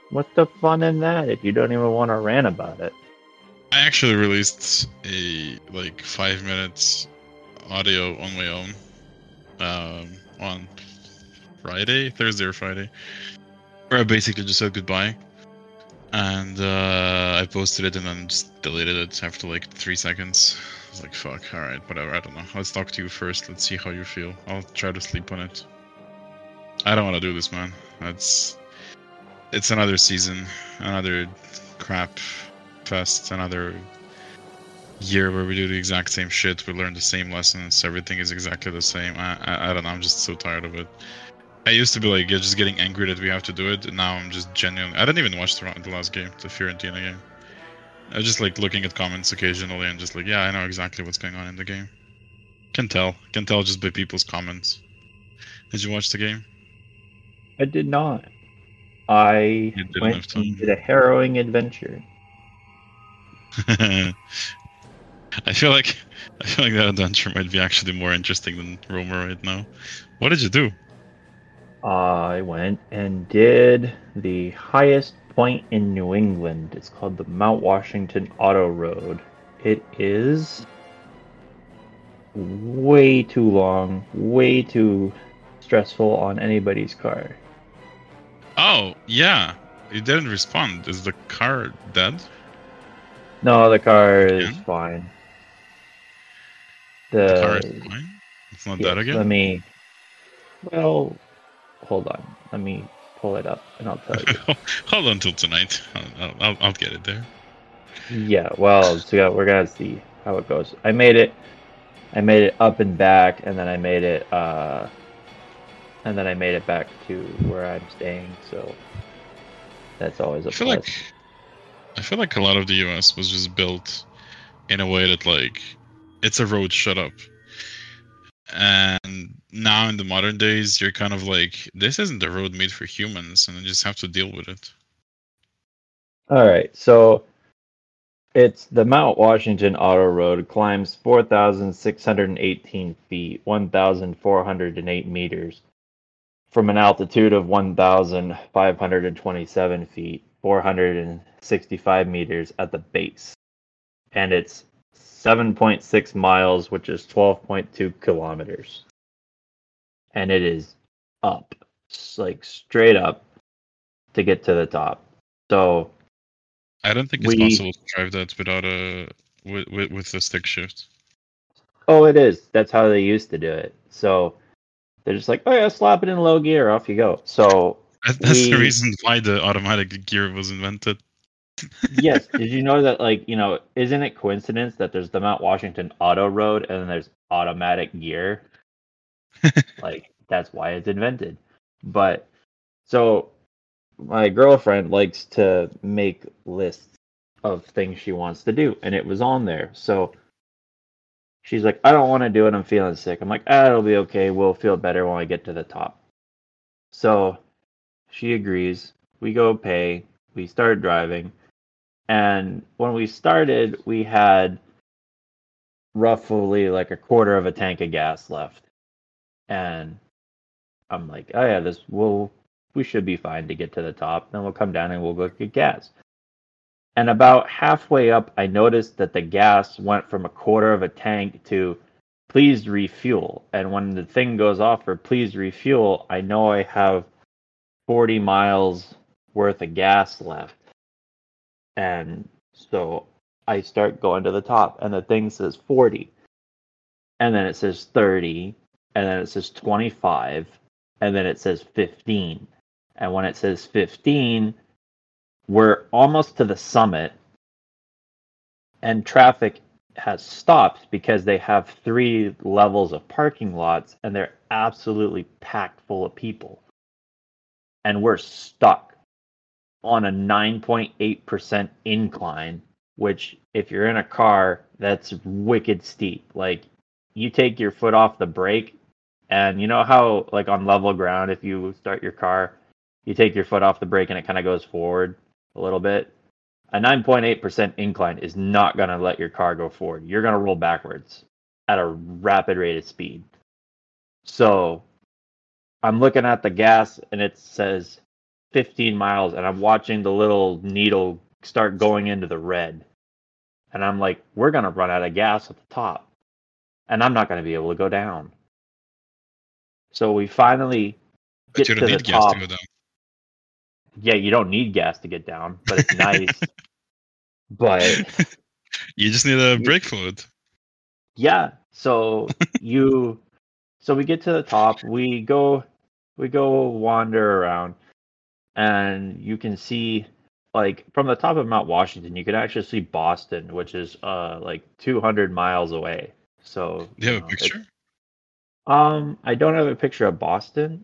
What's the fun in that if you don't even want to rant about it? I actually released a 5 minutes audio on my own on Thursday or Friday, where I basically just said goodbye, and I posted it and then just deleted it after 3 seconds. I was like, fuck, alright, whatever, I don't know. Let's talk to you first, let's see how you feel. I'll try to sleep on it. I don't want to do this, man. It's another season, another crap fest, another year where we do the exact same shit. We learn the same lessons. Everything is exactly the same. I don't know. I'm just so tired of it. I used to be just getting angry that we have to do it, and now I'm just genuinely. I didn't even watch the last game, the Fiorentina game. I was just looking at comments occasionally and just yeah, I know exactly what's going on in the game. Can tell just by people's comments. Did you watch the game? I did not. I You didn't went have and time. did a harrowing adventure. I feel like that adventure might be actually more interesting than Roma right now. What did you do? I went and did the highest point in New England. It's called the Mount Washington Auto Road. It is way too long, way too stressful on anybody's car. Oh, yeah. You didn't respond. Is the car dead? No, the car is Again? fine. The car is The fine? It's not dead Yes, let again? me. Well, hold on. Let me pull it up and I'll tell you. Hold on till tonight. I'll get it there. Yeah, well, so yeah, we're gonna see how it goes. I made it. I made it up and back, and then I made it. And then I made it back to where I'm staying. So that's always a I feel plus. like a lot of the US was just built in a way that it's a road shut up. And now in the modern days you're kind of this isn't a road made for humans and you just have to deal with it. All right, so it's the Mount Washington Auto Road climbs 4,618 feet, 1,408 meters, from an altitude of 1,527 feet, 465 meters at the base. And it's 7.6 miles, which is 12.2 kilometers. And it is up, straight up to get to the top. So I don't think it's we, possible to drive that without with the stick shift. oh, it is. That's how they used to do it. So they're just like, oh yeah, slap it in low gear, off you go. So That's the we, reason why the automatic gear was invented. yes, did you know that, isn't it coincidence that there's the Mount Washington Auto Road and then there's automatic gear? That's why it's invented. But so my girlfriend likes to make lists of things she wants to do, and it was on there. So she's like, I don't want to do it. I'm feeling sick. I'm like, it'll be okay. We'll feel better when I get to the top. So she agrees. We go pay. We start driving. And when we started, we had roughly like a quarter of a tank of gas left. And I'm like, oh yeah, we should be fine to get to the top. Then we'll come down and we'll go get gas. And about halfway up, I noticed that the gas went from a quarter of a tank to please refuel. And when the thing goes off for please refuel, I know I have 40 miles worth of gas left. And so I start going to the top, and the thing says 40. And then it says 30. And then it says 25. And then it says 15. And when it says 15, we're almost to the summit, and traffic has stopped because they have 3 levels of parking lots and they're absolutely packed full of people. And we're stuck on a 9.8% incline, which, if you're in a car, that's wicked steep. You take your foot off the brake, and you know how, on level ground, if you start your car, you take your foot off the brake and it kind of goes forward a little bit? A 9.8% incline is not going to let your car go forward. You're going to roll backwards at a rapid rate of speed. So I'm looking at the gas and it says 15 miles, and I'm watching the little needle start going into the red. And I'm like, we're going to run out of gas at the top. And I'm not going to be able to go down. So we finally But get you to don't the need gas to top. go down. Yeah, you don't need gas to get down, but it's nice. But You just need a brake fluid. yeah, so we get to the top, we go wander around, and you can see, like, from the top of Mount Washington, you can actually see Boston, which is like 200 miles away. So, Do you have a picture? I don't have a picture of Boston.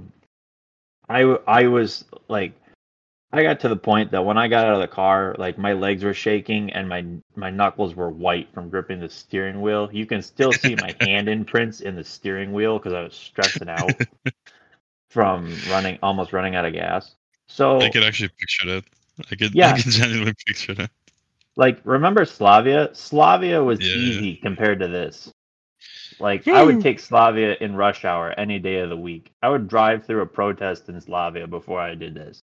I was like, I got to the point that when I got out of the car, like, my legs were shaking and my knuckles were white from gripping the steering wheel. You can still see my hand imprints in the steering wheel because I was stressing out from almost running out of gas. So I could actually picture that. I yeah, could genuinely picture that. like, remember Slavia? Slavia was Yeah. easy compared to this. Like, I would Woo! take Slavia in rush hour any day of the week. I would drive through a protest in Slavia before I did this.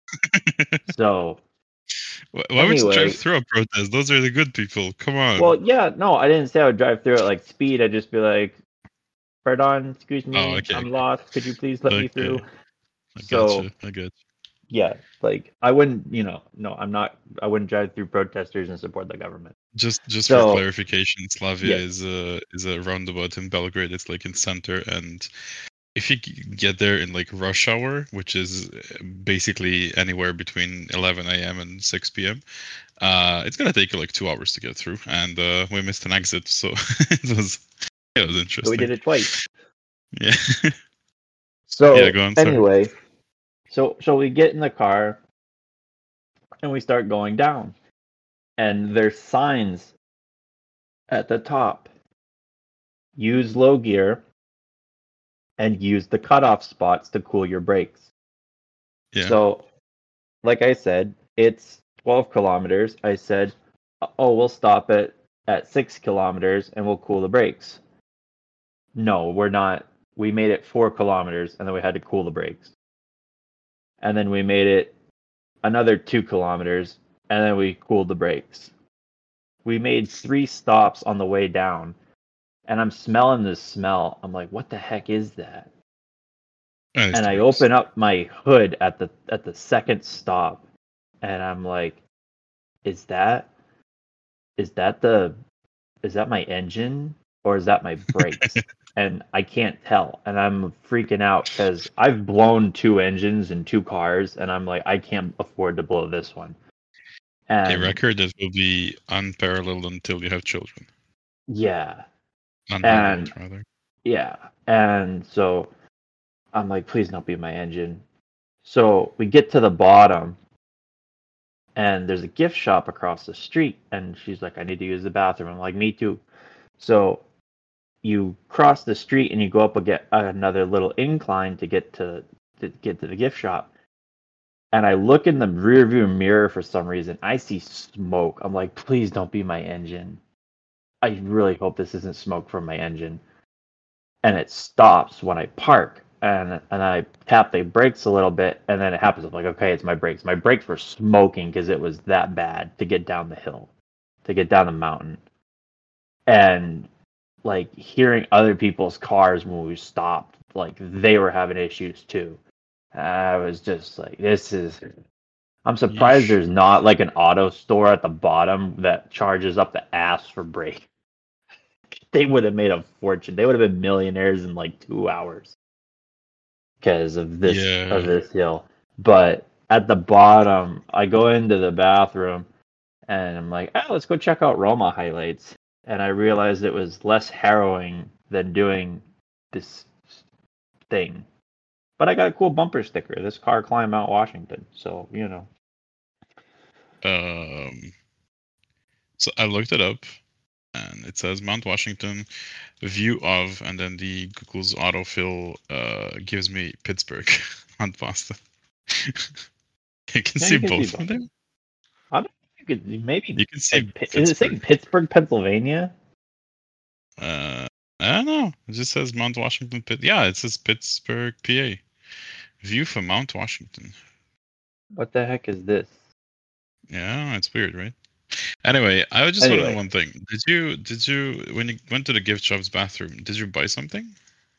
So Why would you drive anyway, through a protest? Those are the good people. Come on. well, yeah, no, I didn't say I would drive through it like speed. I'd just be like, pardon, excuse Oh, me, okay. I'm lost. Could you please let me Okay. through? I got So you. I got you. yeah, like, I wouldn't, no, I wouldn't drive through protesters and support the government. Just for So clarification, Slavia yes, is a roundabout in Belgrade. It's like in center, and if you get there in like rush hour, which is basically anywhere between 11 a.m. and 6 p.m., it's gonna take you like 2 hours to get through. And we missed an exit, so it was we interesting. did it twice. Yeah. Yeah. So Go on. Sorry. anyway, so we get in the car and we start going down, and there's signs at the top: use low gear and use the cutoff spots to cool your brakes. Yeah. So, like I said, it's 12 kilometers. I said, oh, we'll stop it at 6 kilometers and we'll cool the brakes. No, we're not. We made it 4 kilometers and then we had to cool the brakes. And then we made it another 2 kilometers and then we cooled the brakes. We made 3 stops on the way down, and I'm smelling this smell. I'm like, what the heck is that? And I Brakes. open up my hood at the second stop, and I'm like, is that my engine, or is that my brakes? And I can't tell, and I'm freaking out because I've blown 2 engines in 2 cars, and I'm like, I can't afford to blow this one. A And record that will be unparalleled until you have children. yeah, Unparalleled, and rather. yeah, and so I'm like, please don't be my engine. So we get to the bottom, and there's a gift shop across the street, and she's like, I need to use the bathroom. I'm like, me too. So you cross the street and you go up another little incline to get to the gift shop. And I look in the rearview mirror for some reason. I see smoke. I'm like, please don't be my engine. I really hope this isn't smoke from my engine. And it stops when I park, and I tap the brakes a little bit, and then it happens. I'm like, okay, it's my brakes. My brakes were smoking because it was that bad to get down the hill, to get down the mountain. And like, hearing other people's cars when we stopped, like, they were having issues too. I was just like, I'm surprised Yeesh. there's not like an auto store at the bottom that charges up the ass for brake. They would have made a fortune. They would have been millionaires in like 2 hours because of Yeah. this hill. But at the bottom, I go into the bathroom and I'm like, oh, let's go check out Roma highlights. And I realized it was less harrowing than doing this thing. But I got a cool bumper sticker. This car climbed Mount Washington, so So I looked it up, and it says Mount Washington, view of, and then the Google's autofill gives me Pittsburgh, not Boston. You can Yeah, see you can see both of both. them. I don't know if you could maybe You can see like, is it saying Pittsburgh, Pennsylvania? I don't know. It just says Mount Washington. Yeah, it says Pittsburgh, PA. View from Mount Washington. What the heck is this? Yeah, it's weird, right? Anyway, I just want to know Anyway, one thing. Did you when you went to the gift shop's bathroom, did you buy something?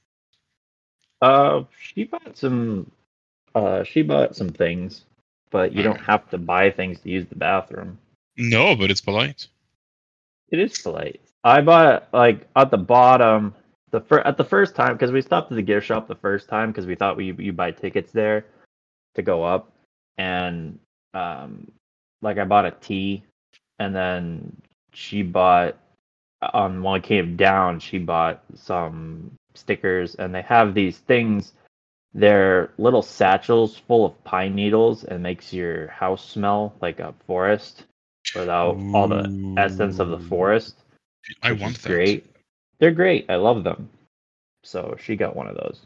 she bought some. She bought some things, but you All don't right. have to buy things to use the bathroom. No, but it's polite. It is polite. I bought like at the bottom at the first time because we stopped at the gift shop the first time because we thought you buy tickets there to go up, and like I bought a tea, and then she bought on when I came down she bought some stickers, and they have these things. They're little satchels full of pine needles and makes your house smell like a forest without all the essence of the Ooh, forest, I which is want that. great. They're great. I love them. So she got one of those.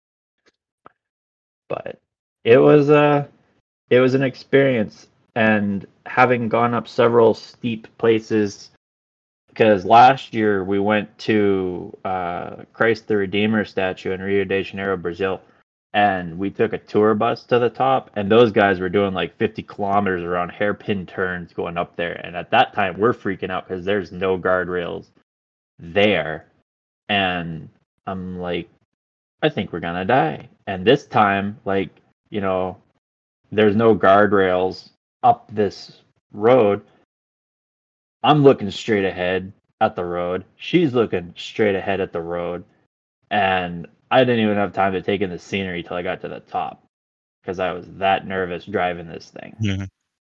But it was it was an experience, and having gone up several steep places because last year we went to Christ the Redeemer statue in Rio de Janeiro, Brazil, and we took a tour bus to the top, and those guys were doing like 50 kilometers around hairpin turns going up there. And at that time, we're freaking out because there's no guardrails there. And I'm like, I think we're gonna die. And this time, like, you know, there's no guardrails up this road. I'm looking straight ahead at the road. She's looking straight ahead at the road. And I didn't even have time to take in the scenery till I got to the top because I was that nervous driving this thing. Yeah.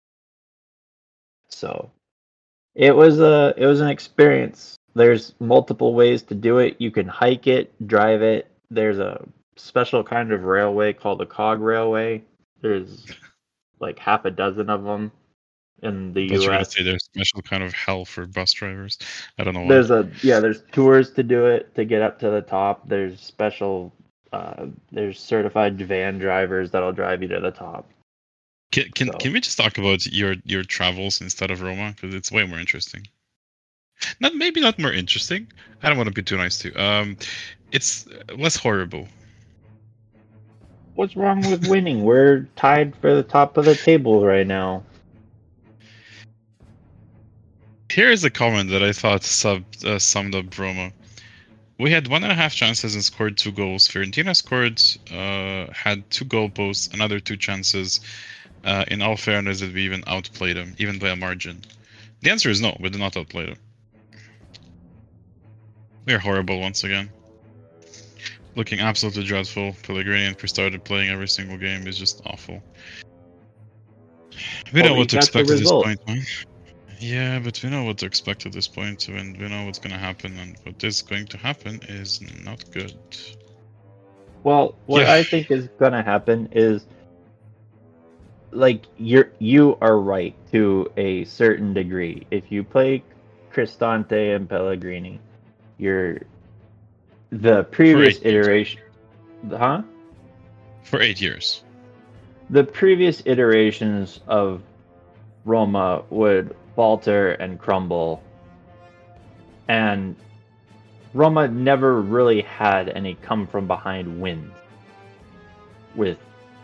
So it was an experience. There's multiple ways to do it. You can hike it, drive it. There's a special kind of railway called a cog railway. There's like half a dozen of them in the I thought you were gonna U.S. say there's special kind of hell for bus drivers. I don't know why. There's tours to do it to get up to the top. There's special there's certified van drivers that'll drive you to the top. So Can we just talk about your travels instead of Roma because it's way more interesting. Not maybe not more interesting. I don't want to be too nice to you. It's less horrible. what's wrong with winning? We're tied for the top of the table right now. Here is a comment that I thought summed up Roma. We had 1.5 chances and scored 2 goals. Fiorentina scored, had 2 goal posts, another 2 chances. In all fairness, did we even outplay them, even by a margin? The answer is no, we did not outplay them. We are horrible once again. Looking absolutely dreadful. Pellegrini and started playing every single game is just awful. We know what to expect at this point, man. Yeah, but we know what to expect at this point, and we know what's going to happen, and what is going to happen is not good. Well, what I think is going to happen is like you are right to a certain degree. If you play Cristante and Pellegrini, you're the previous iteration, huh? For 8 years. The previous iterations of Roma would falter and crumble, and Roma never really had any come from behind wins with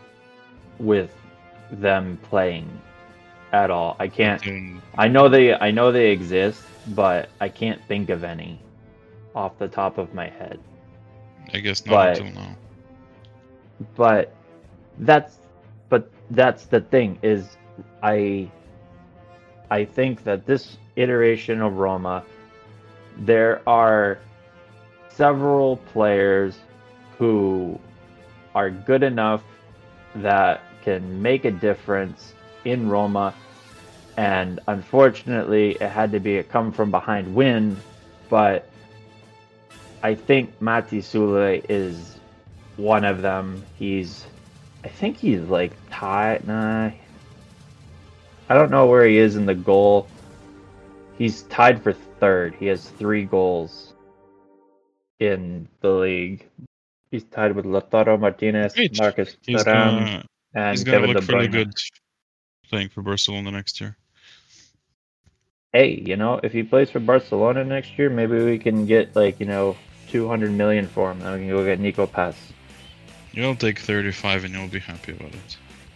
them playing at all. I can't. I know they exist, but I can't think of any off the top of my head. I guess not until now. But that's the thing is I think that this iteration of Roma, there are several players who are good enough that can make a difference in Roma, and unfortunately it had to be a come from behind win, but I think Matti Sule is one of them. I think he's like tied. Nah, I don't know where he is in the goal. He's tied for third. He has 3 goals in the league. He's tied with Lautaro Martinez, Marcus Thuram, and he's gonna Kevin look De Bruyne. really good playing for Barcelona next year. Hey, if he plays for Barcelona next year, maybe we can get 200 million for him, and we can go get Nico Pass. You'll take 35 and you'll be happy about it.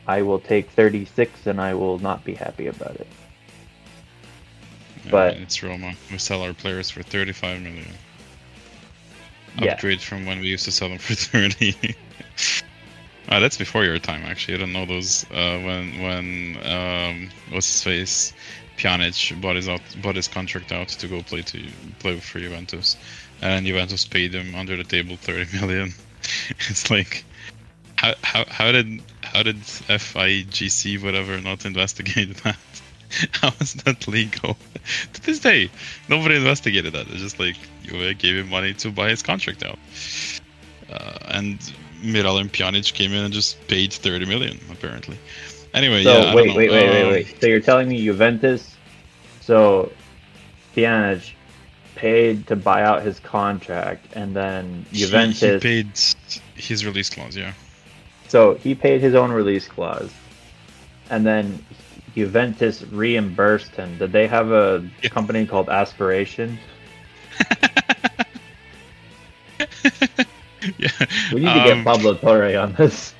I will take 36 and I will not be happy about it. Yeah, But it's Roma. We sell our players for 35 million. yeah, Upgrade from when we used to sell them for 30. That's before your time, actually. I don't know those. When what's his face, Pjanic bought his contract out to go play for Juventus, and Juventus paid him under the table 30 million. It's like, how did FIGC whatever not investigate that? How is that legal? To this day, nobody investigated that. It's just like Juve gave him money to buy his contract out, and Miralem Pjanic came in and just paid 30 million apparently. Anyway, so yeah. wait. So you're telling me Juventus? So Pjanic paid to buy out his contract, and then Juventus he paid his release clause. Yeah. So he paid his own release clause, and then Juventus reimbursed him. Did they have a company called Aspiration? Yeah. We need to get Pablo Torre on this.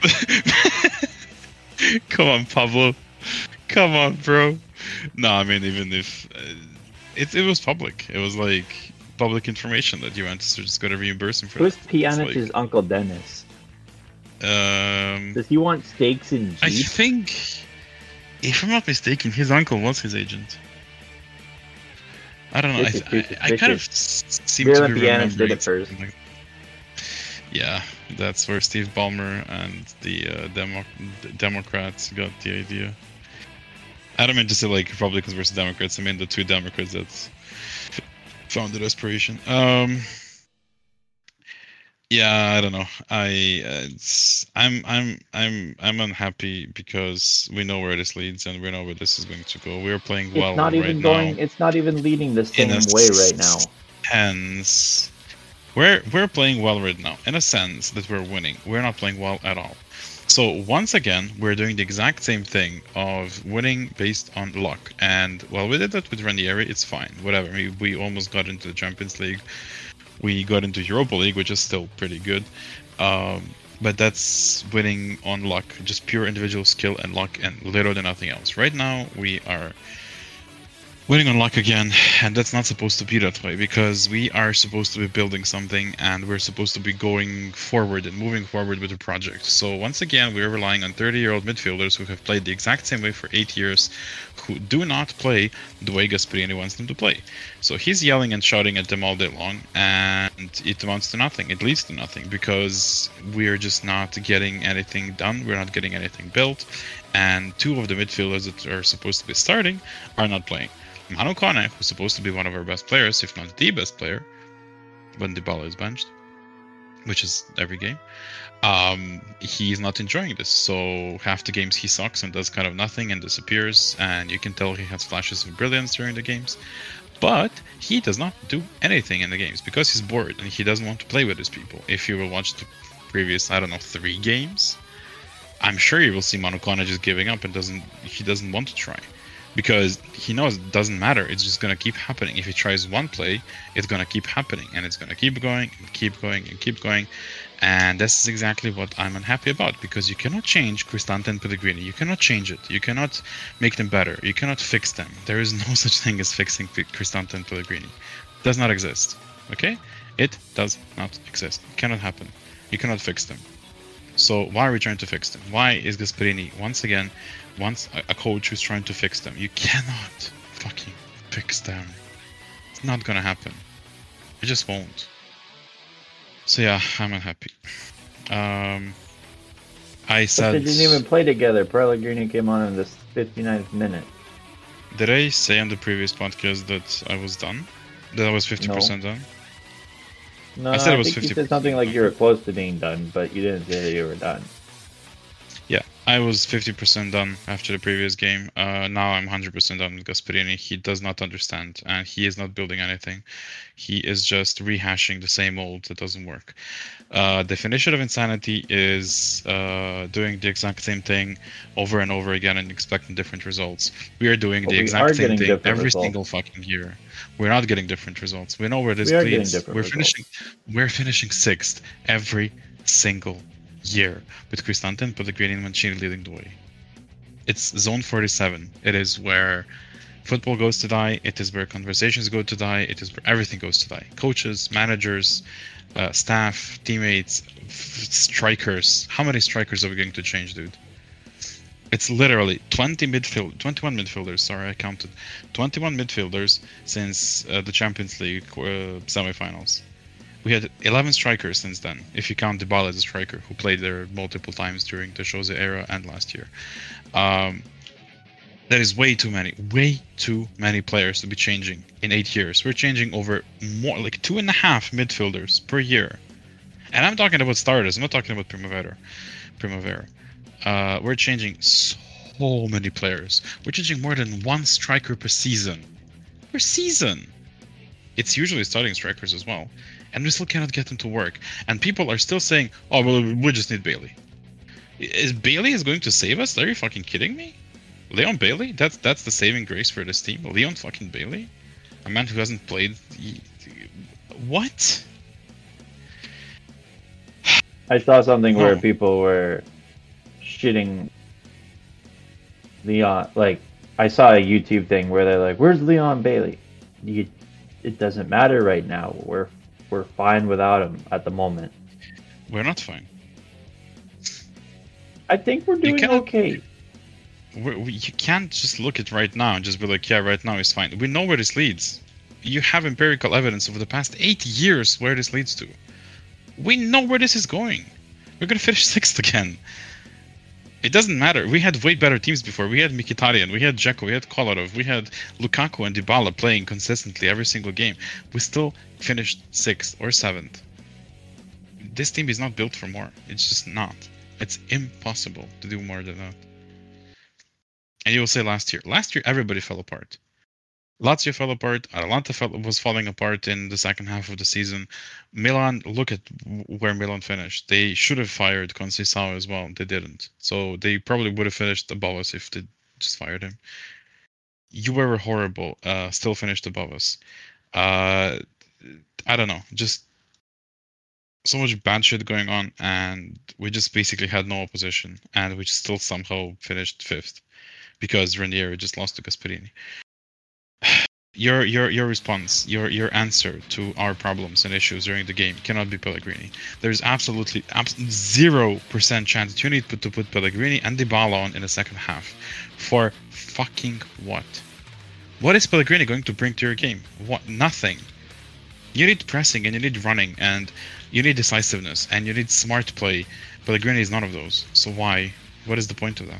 Come on, Pablo. Come on, bro. No, I mean, even if it was public, it was like public information that Juventus are just going to reimburse him for. Who's Pjanic's Uncle Dennis? Does he want stakes in Jeep? I think, if I'm not mistaken, his uncle was his agent. I don't know. I kind of seem to be remembering. Did it first. Yeah, that's where Steve Ballmer and the Democrats got the idea. I don't mean to say like Republicans versus Democrats. I mean the two Democrats that founded Aspiration. Yeah, I don't know. I'm unhappy because we know where this leads and we know where this is going to go. We're playing well it's not even going. Now. It's not even leading the same way right now. Hence, we're playing well right now. In a sense that we're winning. We're not playing well at all. So once again, we're doing the exact same thing of winning based on luck. And while we did that with Ranieri, it's fine. Whatever. We almost got into the Champions League. We got into Europa League, which is still pretty good. But that's winning on luck, just pure individual skill and luck and literally nothing else. Right now, we are winning on luck again, and that's not supposed to be that way because we are supposed to be building something and we're supposed to be going forward and moving forward with the project. So once again, we're relying on 30-year-old midfielders who have played the exact same way for 8 years, who do not play the way Gasperini wants them to play. So he's yelling and shouting at them all day long, and it amounts to nothing. It leads to nothing because we're just not getting anything done. We're not getting anything built, and two of the midfielders that are supposed to be starting are not playing. Manu Kone, who's supposed to be one of our best players, if not the best player, when Dybala is benched, which is every game, he's not enjoying this. So half the games he sucks and does kind of nothing and disappears, and you can tell he has flashes of brilliance during the games, but he does not do anything in the games because he's bored and he doesn't want to play with his people. If you will watch the previous, 3 games, I'm sure you will see Manu Kone just giving up and he doesn't want to try. Because he knows it doesn't matter, it's just going to keep happening. If he tries one play, it's going to keep happening, and it's going to keep going, and keep going, and keep going. And this is exactly what I'm unhappy about, because you cannot change Cristante and Pellegrini. You cannot change it. You cannot make them better. You cannot fix them. There is no such thing as fixing Cristante and Pellegrini. It does not exist. Okay? It does not exist. It cannot happen. You cannot fix them. So why are we trying to fix them? Why is Gasperini, once again, a coach who's trying to fix them? You cannot fucking fix them. It's not gonna happen. It just won't. So yeah, I'm unhappy. I said... But they didn't even play together. Pellegrini came on in the 59th minute. Did I say on the previous podcast that I was done? That I was 50% done? No, I said it was 50%. You said something like you were close to being done, but you didn't say that you were done. Yeah, I was 50% done after the previous game. Now I'm 100% done with Gasperini. He does not understand, and he is not building anything. He is just rehashing the same old that doesn't work. Definition of insanity is doing the exact same thing over and over again and expecting different results. We are doing the exact same thing every single fucking year. We're not getting different results. We know where this leads. We're finishing 6th every single year with Cristante and Pellegrini and Mancini leading the way. It's zone 47. It is where football goes to die. It is where conversations go to die. It is where everything goes to die. Coaches, managers, staff, teammates, strikers. How many strikers are we going to change, dude? It's literally 21 midfielders. Sorry, I counted 21 midfielders since the Champions League semifinals. We had 11 strikers since then, if you count Dybala as a striker, who played there multiple times during the Jose era and last year. That is way too many players to be changing in 8 years. We're changing over more, like 2.5 midfielders per year. And I'm talking about starters, I'm not talking about Primavera. We're changing so many players. We're changing more than one striker per season. Per season! It's usually starting strikers as well. And we still cannot get them to work. And people are still saying, oh, well, we just need Bailey. Is Bailey going to save us? Are you fucking kidding me? Leon Bailey? That's the saving grace for this team? Leon fucking Bailey? A man who hasn't played... What? I saw something where people were shitting Leon. Like, I saw a YouTube thing where they're like, where's Leon Bailey? It doesn't matter right now. We're fine without him at the moment. We're not fine. I think we're doing okay. You can't just look at right now and just be like, yeah, right now is fine. We know where this leads. You have empirical evidence over the past 8 years where this leads to. We know where this is going. We're going to finish 6th again. It doesn't matter. We had way better teams before. We had Mkhitaryan, we had Dzeko, we had Kolarov, we had Lukaku and Dybala playing consistently every single game. We still finished 6th or 7th. This team is not built for more. It's just not. It's impossible to do more than that. And you will say last year. Last year, everybody fell apart. Lazio fell apart. Atalanta was falling apart in the second half of the season. Milan, look at where Milan finished. They should have fired Conceição as well. They didn't. So they probably would have finished above us if they just fired him. You were horrible. Still finished above us. I don't know. Just so much bad shit going on, and we just basically had no opposition, and we still somehow finished 5th because Ranieri just lost to Gasperini. Your response, your answer to our problems and issues during the game cannot be Pellegrini. There's absolutely 0% chance that you need to put Pellegrini and Dybala on in the second half. For fucking what? What is Pellegrini going to bring to your game? What? Nothing. You need pressing and you need running and you need decisiveness and you need smart play. Pellegrini is none of those. So why? What is the point of that?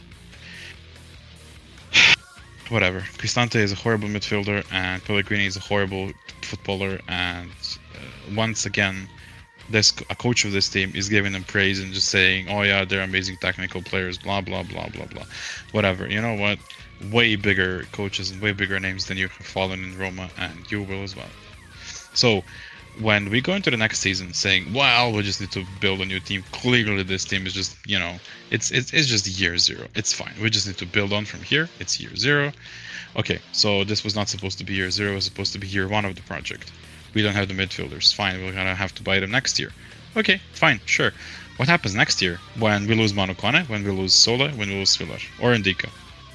Whatever. Cristante is a horrible midfielder and Pellegrini is a horrible footballer, and once again a coach of this team is giving them praise and just saying, oh yeah, they're amazing technical players, blah blah blah blah blah. Whatever. You know what? Way bigger coaches and way bigger names than you have fallen in Roma, and you will as well. So when we go into the next season saying, well, we just need to build a new team, clearly this team is just, you know, it's just year 0. It's fine. We just need to build on from here. It's year 0. Okay, so this was not supposed to be year 0. It was supposed to be year 1 of the project. We don't have the midfielders. Fine, we're going to have to buy them next year. Okay, fine, sure. What happens next year when we lose Manu Kone, when we lose Sola, when we lose Svilar, or Ndika?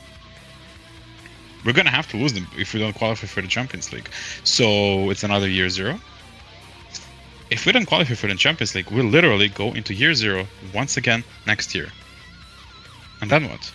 We're going to have to lose them if we don't qualify for the Champions League. So it's another year 0. If we don't qualify for the Champions League, we'll literally go into year 0 once again next year. And then what?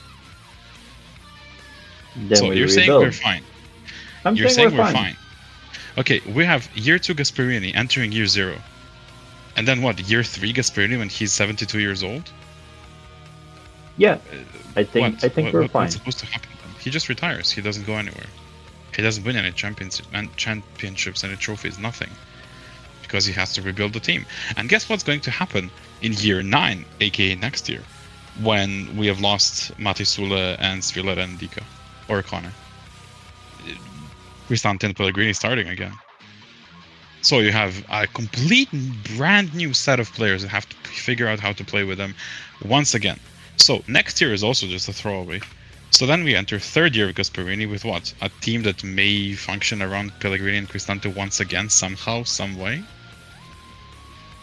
Then so you're saying we're fine. You're saying we're fine. Okay, we have year 2 Gasperini entering year 0. And then what? Year 3 Gasperini when he's 72 years old? Yeah, I think we're fine. What's supposed to happen then? He just retires. He doesn't go anywhere. He doesn't win any championships, any trophies, nothing. Because he has to rebuild the team. And guess what's going to happen in year 9, aka next year, when we have lost Mati Sule and Svilar and Ndika, or Kone. Cristante and Pellegrini starting again. So you have a complete brand new set of players that have to figure out how to play with them once again. So next year is also just a throwaway. So then we enter 3rd year of Gasperini with what? A team that may function around Pellegrini and Cristante once again, somehow, some way?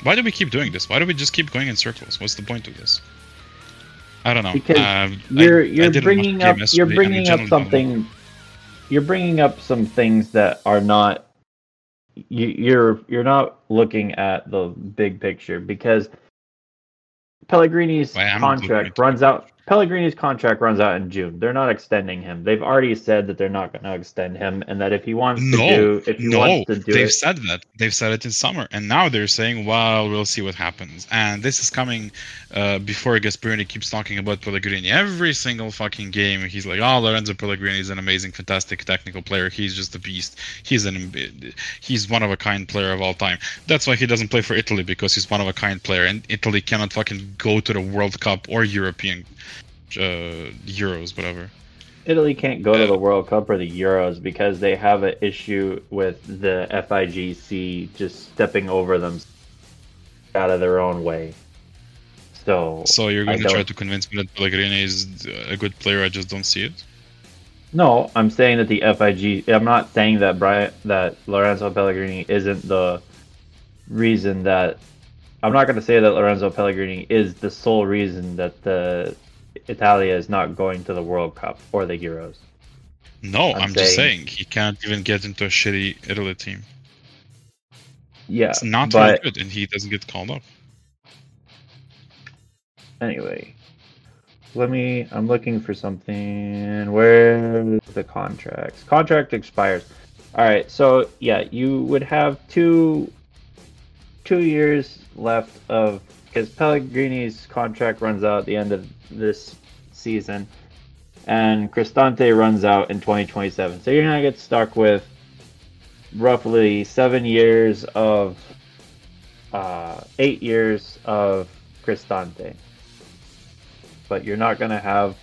Why do we keep doing this? Why do we just keep going in circles? What's the point of this? I don't know. Because you're bringing up something. You're bringing up some things that are not. You're not looking at the big picture, because Pellegrini's contract runs out. Pellegrini's contract runs out in June. They're not extending him. They've already said that they're not going to extend him, and that if he wants to do they've said that. They've said it in summer, and now they're saying, well, we'll see what happens. And this is coming before Gasperini keeps talking about Pellegrini. Every single fucking game, he's like, oh, Lorenzo Pellegrini is an amazing, fantastic technical player. He's just a beast. He's one of a kind player of all time. That's why he doesn't play for Italy, because he's one of a kind player, and Italy cannot fucking go to the World Cup or European Euros, whatever. Italy can't go to the World Cup or the Euros because they have an issue with the FIGC just stepping over them out of their own way. So you're going to try to convince me that Pellegrini is a good player? I just don't see it. No, I'm saying that the FIG. I'm not saying that Lorenzo Pellegrini isn't the reason that. I'm not going to say that Lorenzo Pellegrini is the sole reason that the Italia is not going to the World Cup or the Euros. No, I'm just saying he can't even get into a shitty Italy team. Yeah, it's not very good, and he doesn't get called up. Anyway, I'm looking for something. Where's the contracts? Contract expires. All right, so yeah, you would have two years left of, because Pellegrini's contract runs out at the end of this season, and Cristante runs out in 2027. So you're gonna get stuck with roughly 7 years of 8 years of Cristante. But you're not gonna have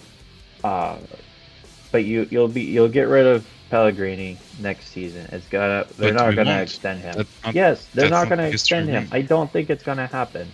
but you'll get rid of Pellegrini next season. They're not gonna extend him. Yes, they're not gonna extend him. I don't think it's gonna happen.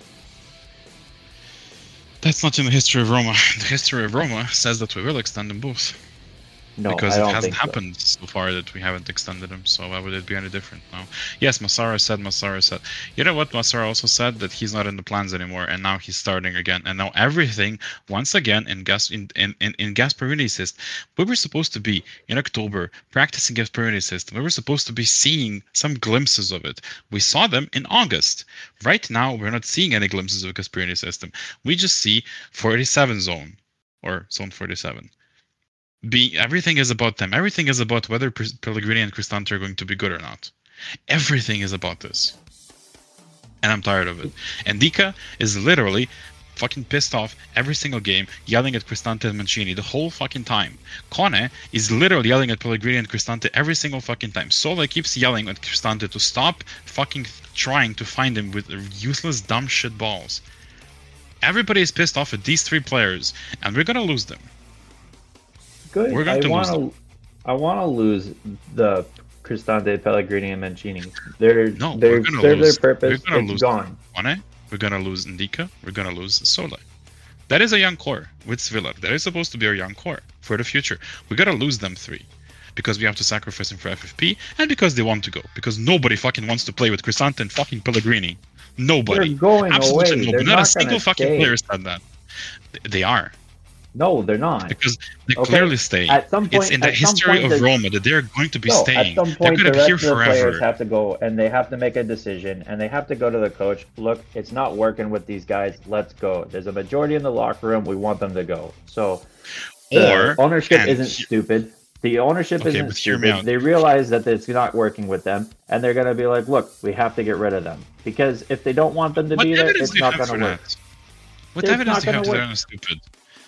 That's not in the history of Roma. The history of Roma says that we will extend them both. No, because it hasn't happened so far that we haven't extended them, so why would it be any different now? Yes, Massara said. You know what Massara also said? That he's not in the plans anymore, and now he's starting again. And now everything, once again, in Gasperini's system, we were supposed to be, in October, practicing Gasperini's system. We were supposed to be seeing some glimpses of it. We saw them in August. Right now, we're not seeing any glimpses of Gasperini's system. We just see 47 zone, or zone 47. Everything is about them. Everything is about whether Pellegrini and Cristante are going to be good or not. Everything is about this. And I'm tired of it. And Dika is literally fucking pissed off every single game, yelling at Cristante and Mancini the whole fucking time. Kone is literally yelling at Pellegrini and Cristante every single fucking time. Sola keeps yelling at Cristante to stop fucking trying to find him with useless dumb shit balls. Everybody is pissed off at these three players, and we're gonna lose them. Good. I want to lose the Cristante, Pellegrini, and Mancini. They're their purpose. It's gone. Kone, we're gonna lose Ndika. We're gonna lose Sola. That is a young core with Sviller. That is supposed to be our young core for the future. We gotta lose them three because we have to sacrifice them for FFP, and because they want to go. Because nobody fucking wants to play with Cristante and fucking Pellegrini. Nobody. They're going absolutely away. Nobody. Not a single fucking player said that. They are. No, they're not. Because they're clearly staying. At some point, it's in the history of Roma that they're going to be staying. At some point, they're going to be here forever. The players have to go, and they have to make a decision, and they have to go to the coach. Look, it's not working with these guys. Let's go. There's a majority in the locker room. We want them to go. So, the ownership isn't stupid. The ownership isn't stupid. They realize that it's not working with them, and they're going to be like, look, we have to get rid of them. Because if they don't want them to be there, it's not going to work. What evidence do you have that they're stupid?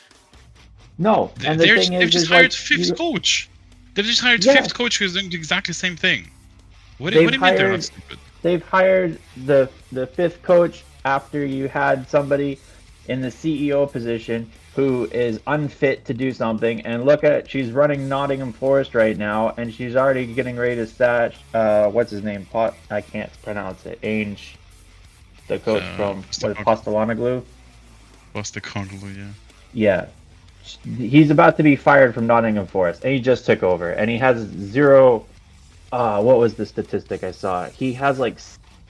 No, and the thing is, they've just hired fifth coach. They've just hired fifth coach who's doing the exactly same thing. What do you mean they're not stupid? They've hired the fifth coach after you had somebody in the CEO position who is unfit to do something. And look at, she's running Nottingham Forest right now, and she's already getting ready to stash. What's his name? I can't pronounce it. Ainge, the coach from Postecoglou. Postecoglou, yeah. Yeah. He's about to be fired from Nottingham Forest, and he just took over, and he has zero. What was the statistic I saw? He has like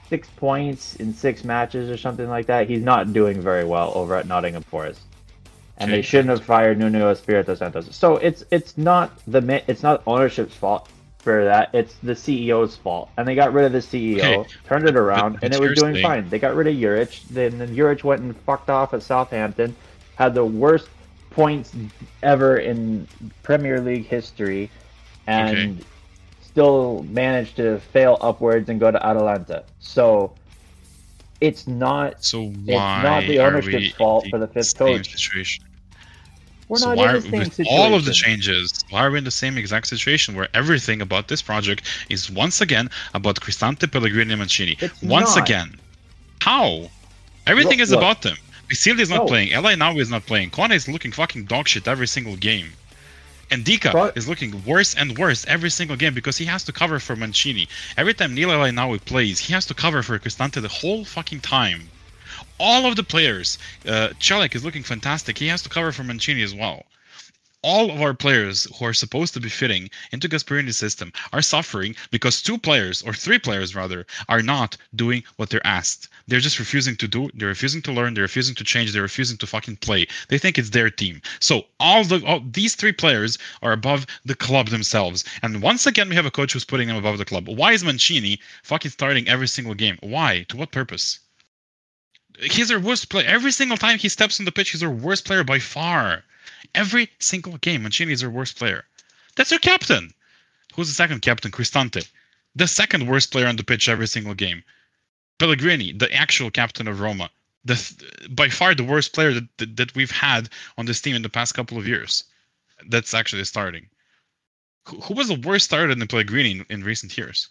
6 points in 6 matches or something like that. He's not doing very well over at Nottingham Forest. And they shouldn't have fired Nuno Espirito Santos. So it's not ownership's fault for that. It's the CEO's fault. And they got rid of the CEO, turned it around, and it was doing fine. They got rid of Juric. Then Juric went and fucked off at Southampton, had the worst points ever in Premier League history, and still managed to fail upwards and go to Atalanta. So it's not the ownership's fault for the fifth coach. Situation? We're not in the same situation. All of the changes, why are we in the same exact situation where everything about this project is once again about Cristante, Pellegrini, and Mancini? Once again. How? Everything is about them. Basile is not playing. LA now is not playing. Kone is looking fucking dog shit every single game. And Dika is looking worse and worse every single game because he has to cover for Mancini. Every time Neil Elainawi plays, he has to cover for Cristante the whole fucking time. All of the players, Celik is looking fantastic. He has to cover for Mancini as well. All of our players who are supposed to be fitting into Gasperini's system are suffering because 2 players, or 3 players rather, are not doing what they're asked. They're just refusing to do, they're refusing to learn, they're refusing to change, they're refusing to fucking play. They think it's their team. So all these 3 players are above the club themselves. And once again, we have a coach who's putting them above the club. Why is Mancini fucking starting every single game? Why? To what purpose? He's our worst player. Every single time he steps on the pitch, he's our worst player by far. Every single game, Mancini is our worst player. That's our captain. Who's the second captain? Cristante. The second worst player on the pitch every single game. Pellegrini, the actual captain of Roma. By far the worst player that we've had on this team in the past couple of years. That's actually starting. Who was the worst starter than Pellegrini in recent years?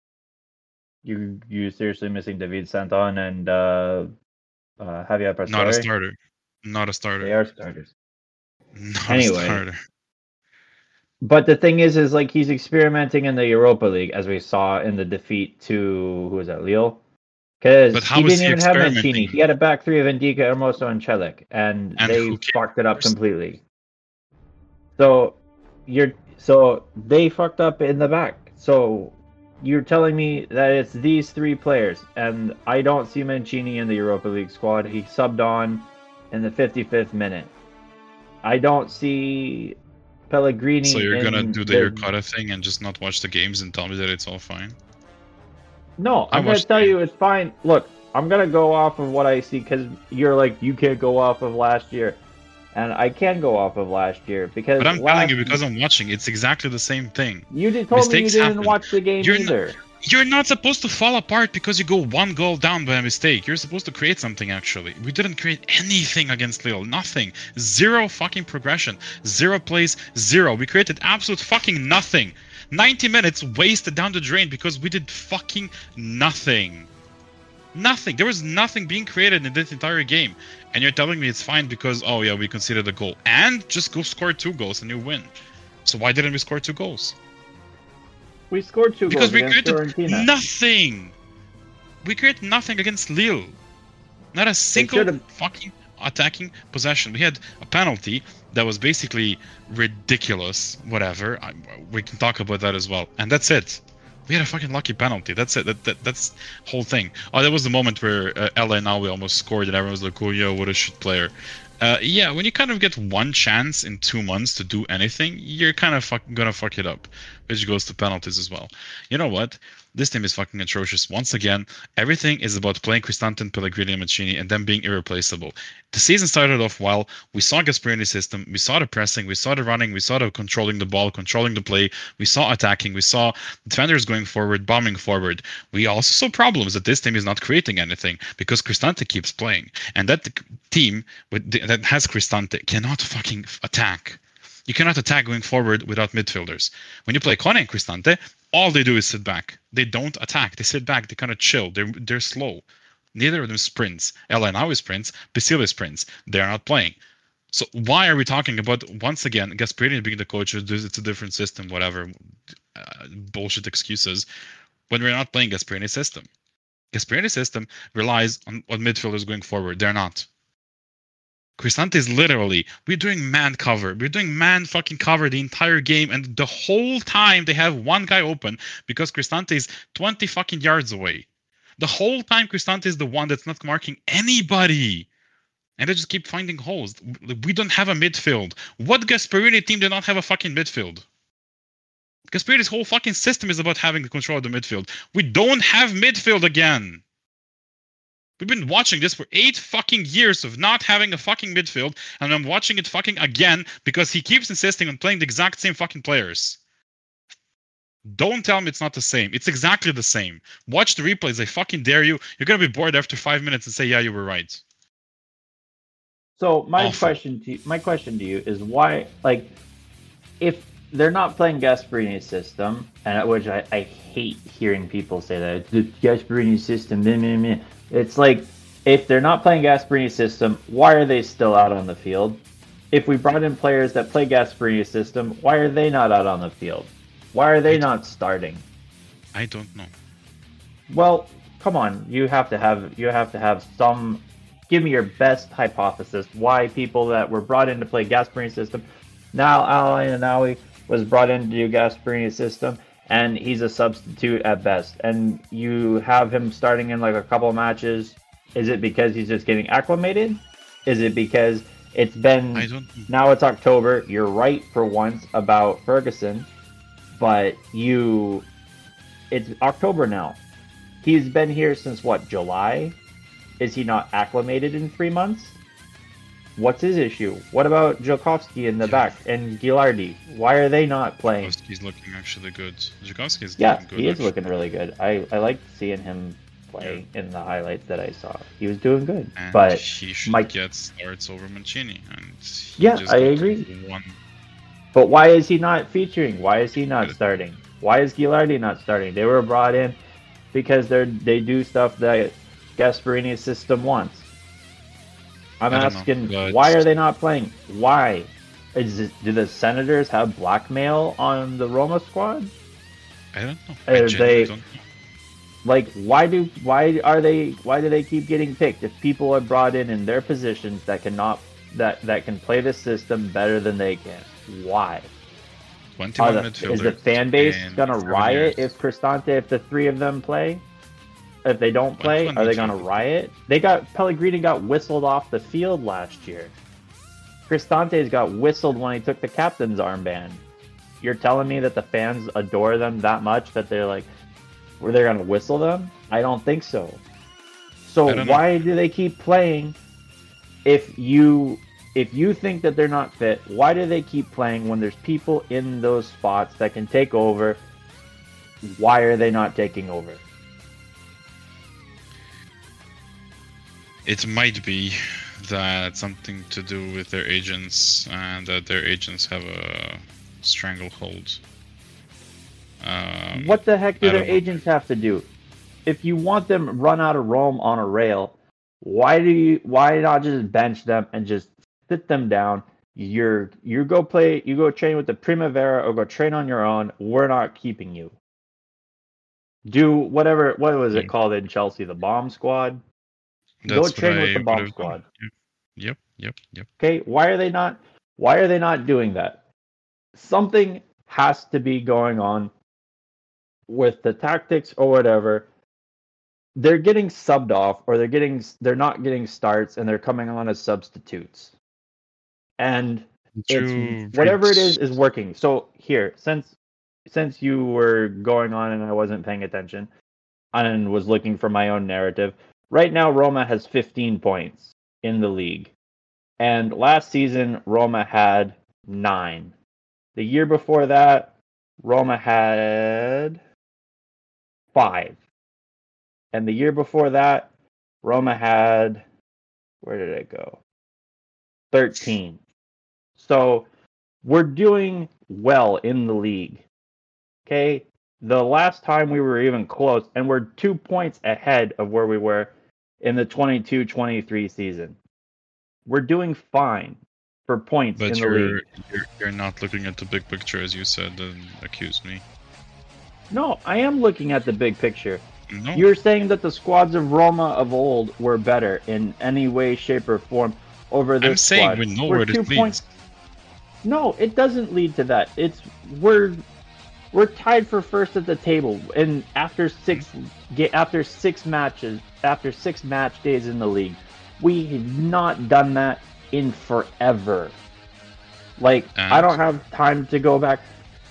You seriously missing David Santon and Javier Pastore? Not a starter. Not a starter. They are starters. Not a starter. But the thing is like he's experimenting in the Europa League, as we saw in the defeat to who was that, Lille? Because he didn't even have Mancini. He had a back 3 of Ndika, Hermoso, and Celik, and they fucked it up completely. So they fucked up in the back. So you're telling me that it's these 3 players, and I don't see Mancini in the Europa League squad. He subbed on in the 55th minute. I don't see Pellegrini. So you're gonna do the Yurkota thing and just not watch the games and tell me that it's all fine? No, I'm gonna tell you it's fine. Look, I'm gonna go off of what I see because you're like, you can't go off of last year. And I can go off of last year because. But I'm telling you because I'm watching. It's exactly the same thing. You told me you didn't watch the game either. You're not supposed to fall apart because you go 1 goal down by a mistake. You're supposed to create something, actually. We didn't create anything against Lille. Nothing. 0 fucking progression. 0 plays. 0. We created absolute fucking nothing. 90 minutes wasted down the drain because we did fucking nothing. Nothing. There was nothing being created in this entire game. And you're telling me it's fine because, oh yeah, we conceded a goal. And just go score 2 goals and you win. So why didn't we score 2 goals? We scored 2 because goals we against created Fiorentina. Nothing. We created nothing against Lille. Not a single fucking attacking possession. We had a penalty that was basically ridiculous. Whatever. We can talk about that as well. And that's it. We had a fucking lucky penalty. That's it. That's whole thing. Oh, that was the moment where Elainawi almost scored and everyone was like, oh yeah, what a shit player. Yeah, when you kind of get 1 chance in 2 months to do anything, you're kind of gonna fuck it up. Which goes to penalties as well. You know what? This team is fucking atrocious. Once again, everything is about playing Cristante, Pellegrini, and Mancini, and them being irreplaceable. The season started off well. We saw Gasperini's system. We saw the pressing. We saw the running. We saw the controlling the ball, controlling the play. We saw attacking. We saw defenders going forward, bombing forward. We also saw problems that this team is not creating anything because Cristante keeps playing. And that team that has Cristante cannot fucking attack. You cannot attack going forward without midfielders. When you play Kone and Cristante, all they do is sit back. They don't attack. They sit back. They kind of chill. They're slow. Neither of them sprints. Elainawi sprints. Basile sprints. They're not playing. So why are we talking about, once again, Gasperini being the coach, it's a different system, whatever, bullshit excuses, when we're not playing Gasperini's system? Gasperini's system relies on midfielders going forward. They're not. Cristante is literally, we're doing man cover. We're doing man fucking cover the entire game, and the whole time they have 1 guy open because Cristante is 20 fucking yards away. The whole time Cristante is the one that's not marking anybody. And they just keep finding holes. We don't have a midfield. What Gasperini team did not have a fucking midfield? Gasperini's whole fucking system is about having the control of the midfield. We don't have midfield again. We've been watching this for 8 fucking years of not having a fucking midfield, and I'm watching it fucking again because he keeps insisting on playing the exact same fucking players. Don't tell me it's not the same. It's exactly the same. Watch the replays. I fucking dare you. You're gonna be bored after 5 minutes and say, "Yeah, you were right." So my question to you is why, like, if they're not playing Gasperini's system, and which I hate hearing people say that the Gasperini system, meh, meh, meh. It's like, if they're not playing Gasperini's system, why are they still out on the field? If we brought in players that play Gasperini's system, why are they not out on the field? Why are they not starting? I don't know. Well, come on, you have to have some. Give me your best hypothesis why people that were brought in to play Gasperini's system. Now Alain Anawi was brought in to do Gasperini's system, and he's a substitute at best. And you have him starting in like a couple of matches. Is it because he's just getting acclimated? Is it because it's been now it's October? You're right for once about Ferguson, but it's October now. He's been here since what, July? Is he not acclimated in 3 months? What's his issue? What about Jokovsky in the back and Gilardi? Why are they not playing? Jokovsky's looking actually good. Jokovsky's looking good. He is looking really good. I liked seeing him play in the highlights that I saw. He was doing good. And but he should get starts over Mancini. And I agree. But why is he not featuring? Why is he not starting? Why is Gilardi not starting? They were brought in because they do stuff that Gasperini's system wants. I'm asking, why are they not playing? Why? Do the Senators have blackmail on the Roma squad? I don't know. Don't know. Like, why do they keep getting picked if people are brought in their positions that can play the system better than they can? Why? Is the fan base gonna riot if the 3 of them play? If they don't play, are they gonna riot? Pellegrini got whistled off the field last year. Cristante's got whistled when he took the captain's armband. You're telling me that the fans adore them that much that they're like, were they gonna whistle them? I don't think so. So why do they keep playing? If you think that they're not fit, why do they keep playing when there's people in those spots that can take over? Why are they not taking over? It might be that something to do with their agents, and that their agents have a stranglehold. What the heck do their agents have to do? If you want them run out of Rome on a rail, why not just bench them and just sit them down? You go train with the Primavera or go train on your own. We're not keeping you. Do whatever. What was it called in Chelsea? The bomb squad. Go train with the bomb squad. Yep. Okay, why are they not doing that? Something has to be going on with the tactics or whatever. They're getting subbed off, or they're not getting starts, and they're coming on as substitutes. And it's whatever it is working. So here, since you were going on and I wasn't paying attention and was looking for my own narrative, right now Roma has 15 points in the league. And last season, Roma had 9. The year before that, Roma had 5. And the year before that, Roma had, where did it go? 13. So we're doing well in the league. Okay? The last time we were even close, and we're 2 points ahead of where we were in the 22-23 season. We're doing fine for points in the league. You're not looking at the big picture, as you said, and accused me. No, I am looking at the big picture. No. You're saying that the squads of Roma of old were better in any way, shape, or form over this squad. I'm saying we know where this leads. No, it doesn't lead to that. We're tied for first at the table, and after six match days in the league, we have not done that in forever. Like, I don't have time to go back.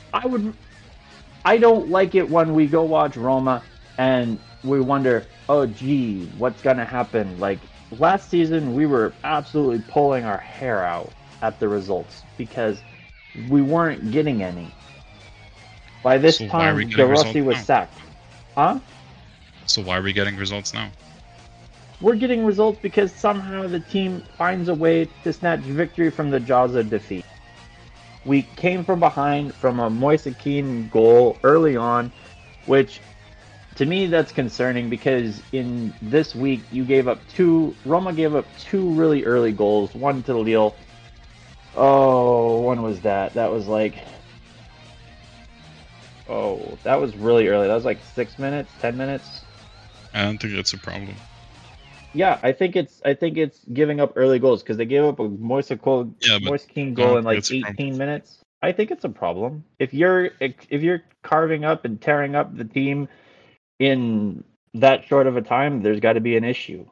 I don't like it when we go watch Roma and we wonder, oh gee, what's gonna happen? Like, last season we were absolutely pulling our hair out at the results because we weren't getting any. By this time, De Rossi was sacked. Huh? So why are we getting results now? We're getting results because somehow the team finds a way to snatch victory from the jaws of defeat. We came from behind from a Moise Kean goal early on, which to me that's concerning because in this week Roma gave up two really early goals, one to Lille. Oh, when was that? That was like, that was really early. That was like 6 minutes, 10 minutes. I don't think that's a problem. Yeah, I think it's giving up early goals because they gave up a Moise Kean goal in like 18 minutes. I think it's a problem. If you're carving up and tearing up the team in that short of a time, there's got to be an issue.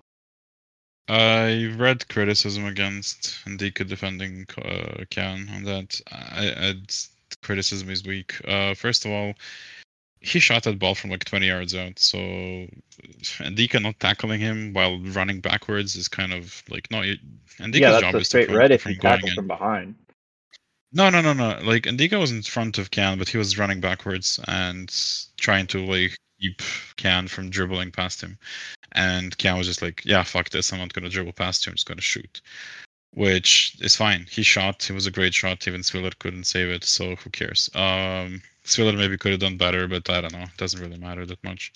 I read criticism against Ndika defending Can on that. Criticism is weak. First of all, he shot that ball from like 20 yards out, so Ndika not tackling him while running backwards is kind of like, no. Ndika's job is to prevent red if he tackles from behind. No. Like, Ndika was in front of Can, but he was running backwards and trying to like keep Can from dribbling past him. And Can was just like, yeah, fuck this, I'm not gonna dribble past you, I'm just gonna shoot. Which is fine. He shot. It was a great shot. Even Swiller couldn't save it, so who cares? Swiller maybe could have done better, but I don't know. It doesn't really matter that much.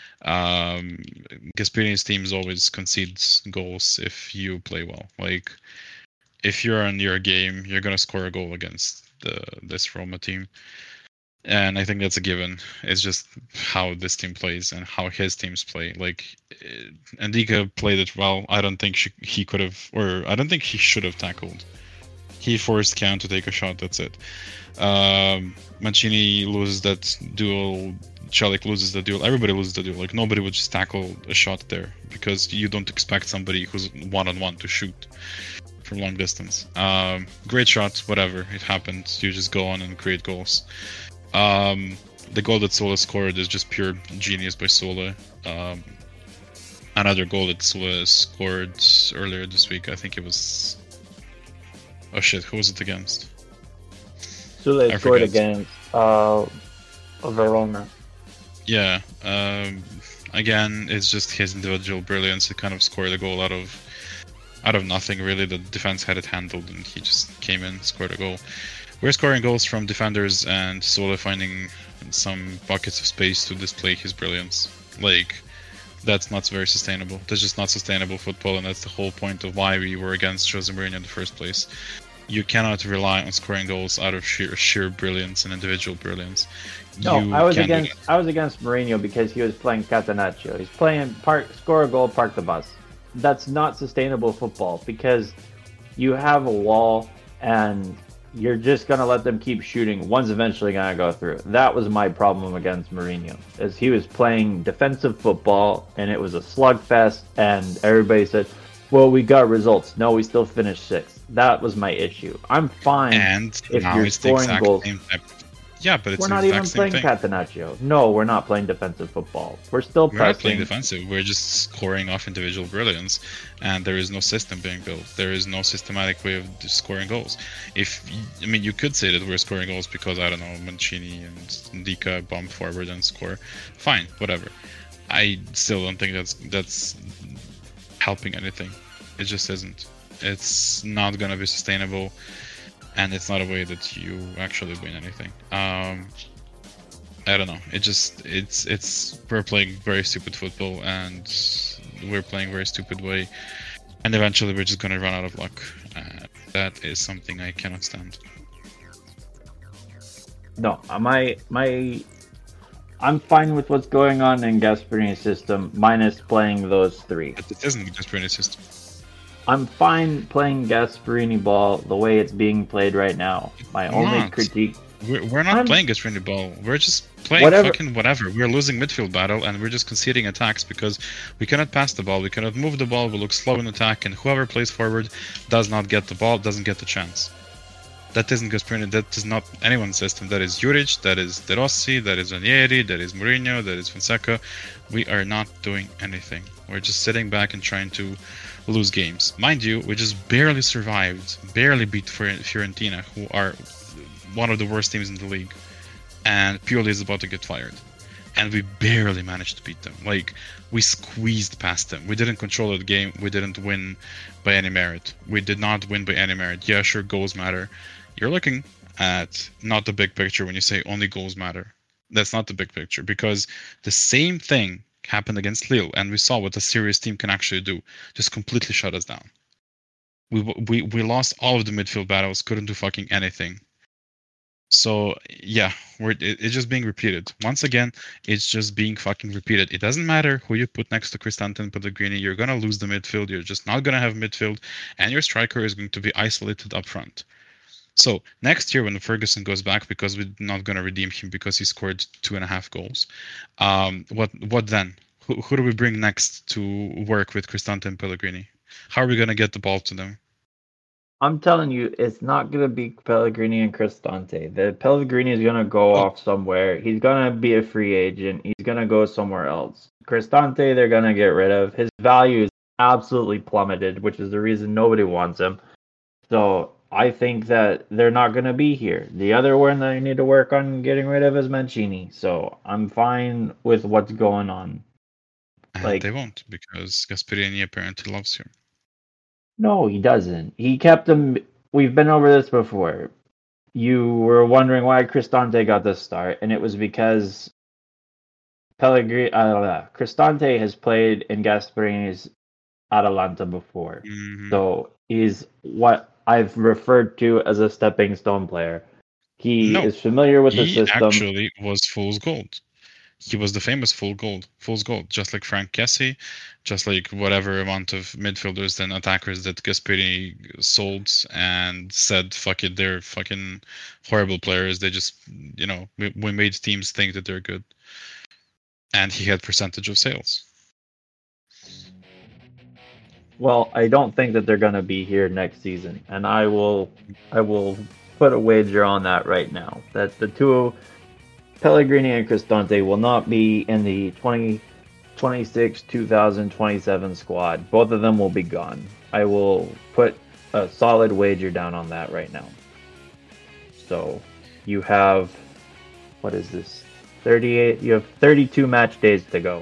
Gasperini's teams always concedes goals if you play well. Like, if you're in your game, you're gonna score a goal against this Roma team. And I think that's a given. It's just how this team plays and how his teams play. Like, Ndika played it well. I don't think he could have, or I don't think he should have tackled. He forced Can to take a shot. That's it. Mancini loses that duel. Celik loses the duel. Everybody loses the duel. Like, nobody would just tackle a shot there because you don't expect somebody who's one-on-one to shoot from long distance. Great shot, whatever. It happened. You just go on and create goals. The goal that Sola scored is just pure genius by Sola. Another goal that Sola scored earlier this week, I think it was... Oh shit, who was it against? Sola scored against Verona. Yeah. Again, it's just his individual brilliance. He kind of scored a goal out of nothing, really. The defense had it handled and he just came in, scored a goal. We're scoring goals from defenders and Sola finding some buckets of space to display his brilliance. Like, that's not very sustainable. That's just not sustainable football, and that's the whole point of why we were against Jose Mourinho in the first place. You cannot rely on scoring goals out of sheer brilliance and individual brilliance. No, I was against Mourinho because he was playing Catenaccio. He's playing score a goal, park the bus. That's not sustainable football because you have a wall and you're just going to let them keep shooting. One's eventually going to go through. That was my problem against Mourinho, is he was playing defensive football, and it was a slugfest, and everybody said, well, we got results. No, we still finished sixth. That was my issue. I'm fine if you're scoring goals. Yeah, but it's we're not even playing Catenaccio. No, we're not playing defensive football. We're still pressing. We're not playing defensive. We're just scoring off individual brilliance, and there is no system being built. There is no systematic way of scoring goals. You could say that we're scoring goals because, I don't know, Mancini and Ndika bump forward and score. Fine, whatever. I still don't think that's helping anything. It just isn't. It's not gonna be sustainable. And it's not a way that you actually win anything. I don't know. We're playing very stupid football, and we're playing very stupid way. And eventually, we're just gonna run out of luck. That is something I cannot stand. No, I'm fine with what's going on in Gasperini's system, minus playing those three. But it isn't Gasperini's system. I'm fine playing Gasperini ball the way it's being played right now. My only critique We're not I'm- playing Gasperini ball. We're just playing Whatever. fucking whatever. We're losing midfield battle, and we're just conceding attacks because we cannot pass the ball, we cannot move the ball, we look slow in attack, and whoever plays forward does not get the ball, doesn't get the chance. That isn't Gasperini, that is not anyone's system. That is Juric, that is De Rossi, that is Ranieri, that is Mourinho, that is Fonseca. We are not doing anything. We're just sitting back and trying to lose games. Mind you, we just barely survived, barely beat Fiorentina, who are one of the worst teams in the league. And Pioli is about to get fired. And we barely managed to beat them. Like, we squeezed past them. We didn't control the game. We didn't win by any merit. We did not win by any merit. Yeah, sure, goals matter. You're looking at not the big picture when you say only goals matter. That's not the big picture, because the same thing happened against Lille, and we saw what a serious team can actually do. Just completely shut us down. We lost all of the midfield battles, couldn't do fucking anything. So yeah, it's just being repeated. Once again, it's just being fucking repeated. It doesn't matter who you put next to Cristante and Pellegrini, you're gonna lose the midfield, you're just not gonna have midfield, and your striker is going to be isolated up front. So next year when Ferguson goes back, because we're not gonna redeem him because he scored 2.5 goals, what then? Who do we bring next to work with Cristante and Pellegrini? How are we gonna get the ball to them? I'm telling you, it's not gonna be Pellegrini and Cristante. The Pellegrini is gonna go off somewhere. He's gonna be a free agent. He's gonna go somewhere else. Cristante, they're gonna get rid of. His value is absolutely plummeted, which is the reason nobody wants him. So I think that they're not gonna be here. The other one that I need to work on getting rid of is Mancini. So I'm fine with what's going on. And they won't, because Gasperini apparently loves him. No, he doesn't. He kept him. We've been over this before. You were wondering why Cristante got the start, and it was because Cristante has played in Gasperini's Atalanta before. Mm-hmm. So he's what I've referred to as a stepping stone player. He is familiar with the system. He actually was fool's gold. He was the famous fool's gold, just like Frank Kessie, just like whatever amount of midfielders and attackers that Gasperini sold and said, fuck it, they're fucking horrible players. They just, we made teams think that they're good. And he had percentage of sales. Well, I don't think that they're going to be here next season, and I will put a wager on that right now, that the two Pellegrini and Cristante will not be in the 2026-2027 squad. Both of them will be gone. I will put a solid wager down on that right now. So you have, what is this? 38. You have 32 match days to go.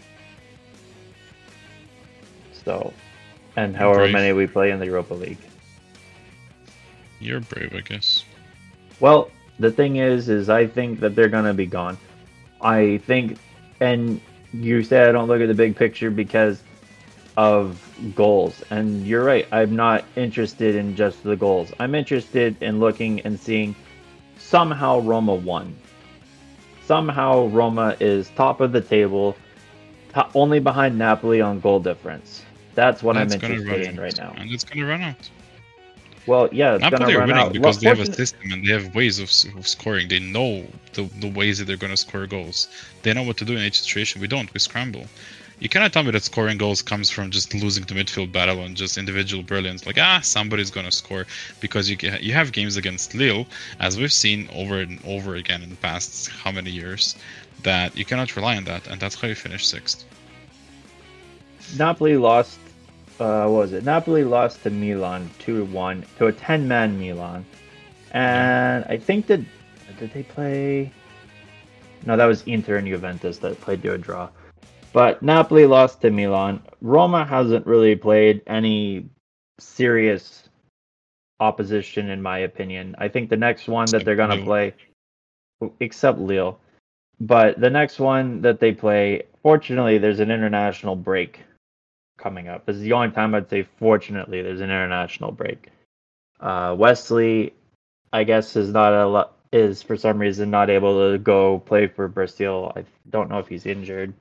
So, and however many we play in the Europa League. You're brave, I guess. Well, the thing is I think that they're going to be gone. I think, and you said I don't look at the big picture because of goals. And you're right. I'm not interested in just the goals. I'm interested in looking and seeing somehow Roma won. Somehow Roma is top of the table, only behind Napoli on goal difference. That's what I'm interested in right now. And it's going to run out. Well, yeah, it's going to run out. Because they have a system and they have ways of scoring. They know the ways that they're going to score goals. They know what to do in each situation. We don't. We scramble. You cannot tell me that scoring goals comes from just losing the midfield battle and just individual brilliance. Like, somebody's going to score. Because you have games against Lille, as we've seen over and over again in the past how many years, that you cannot rely on that. And that's how you finish 6th. Napoli lost. What was it? Napoli lost to Milan 2-1 to a 10-man Milan, and I think did they play? No, that was Inter and Juventus that played to a draw. But Napoli lost to Milan. Roma hasn't really played any serious opposition, in my opinion. I think the next one that they're gonna play, except Lille, but the next one that they play, fortunately, there's an international break coming up. This is the only time I'd say fortunately there's an international break. Wesley, I guess, is for some reason not able to go play for Brazil. I don't know if he's injured.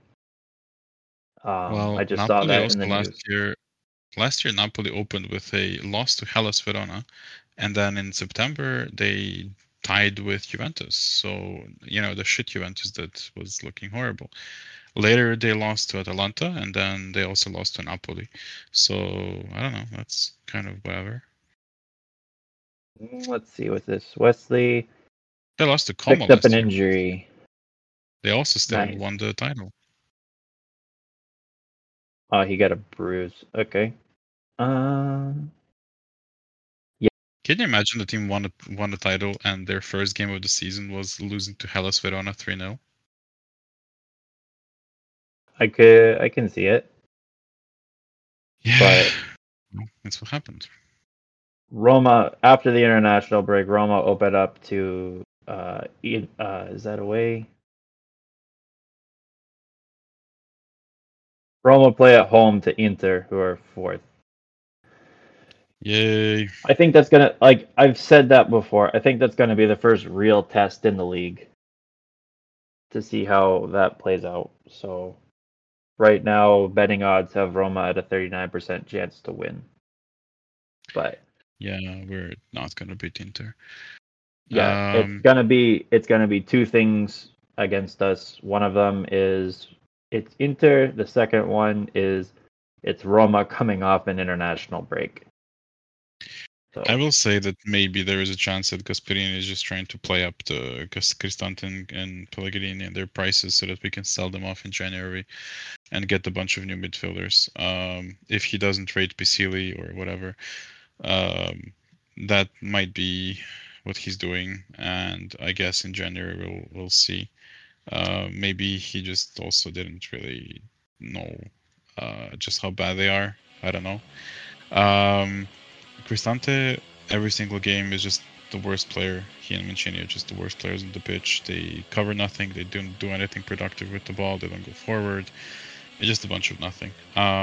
I just saw that in the news. Last year, Napoli opened with a loss to Hellas Verona, and then in September they tied with Juventus. So, the shit Juventus that was looking horrible. Later, they lost to Atalanta, and then they also lost to Napoli. So, I don't know. That's kind of whatever. Let's see with this. Wesley They lost to Como picked up last an year. injury. They also still Nice. won the title. Oh, he got a bruise. Okay. Can you imagine the team won the title and their first game of the season was losing to Hellas Verona 3-0? I can see it. Yeah, But that's what happened. Roma, after the international break, Roma opened up to is that away? Roma play at home to Inter, who are fourth. Yay. I think that's gonna, like I've said that before, I think that's gonna be the first real test in the league to see how that plays out. So right now betting odds have Roma at a 39% chance to win. But Yeah, we're not gonna beat Inter. yeah, it's gonna be two things against us. One of them is it's Inter. The second one is it's Roma coming off an international break. So I will say that maybe there is a chance that Gasperini is just trying to play up the Cristante and Pellegrini and their prices so that we can sell them off in January and get a bunch of new midfielders. If he doesn't trade Pisili or whatever, that might be what he's doing. And I guess in January we'll see. Maybe he just also didn't really know just how bad they are. I don't know. Cristante, every single game is just the worst player. He and Mancini are just the worst players on the pitch. They cover nothing. They don't do anything productive with the ball. They don't go forward. It's just a bunch of nothing.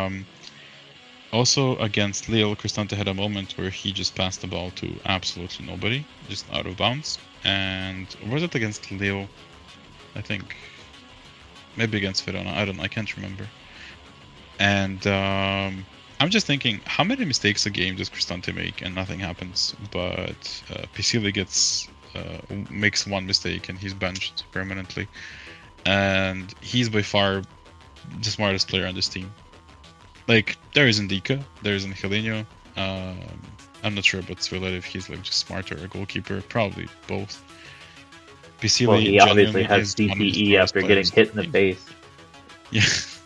Also against Lille, Cristante had a moment where he just passed the ball to absolutely nobody, just out of bounds. And was it against Lille? I think maybe against Verona. I can't remember. And I'm just thinking, how many mistakes a game does Cristante make and nothing happens? But Pisili makes one mistake and he's benched permanently. And he's by far the smartest player on this team. Like, there is Ndika, there is Angelino. I'm not sure about Svila if he's like just smarter or a goalkeeper. Probably both. Pisili, well, he obviously has is one of the CTE smartest after getting players hit in the team. face. Yeah.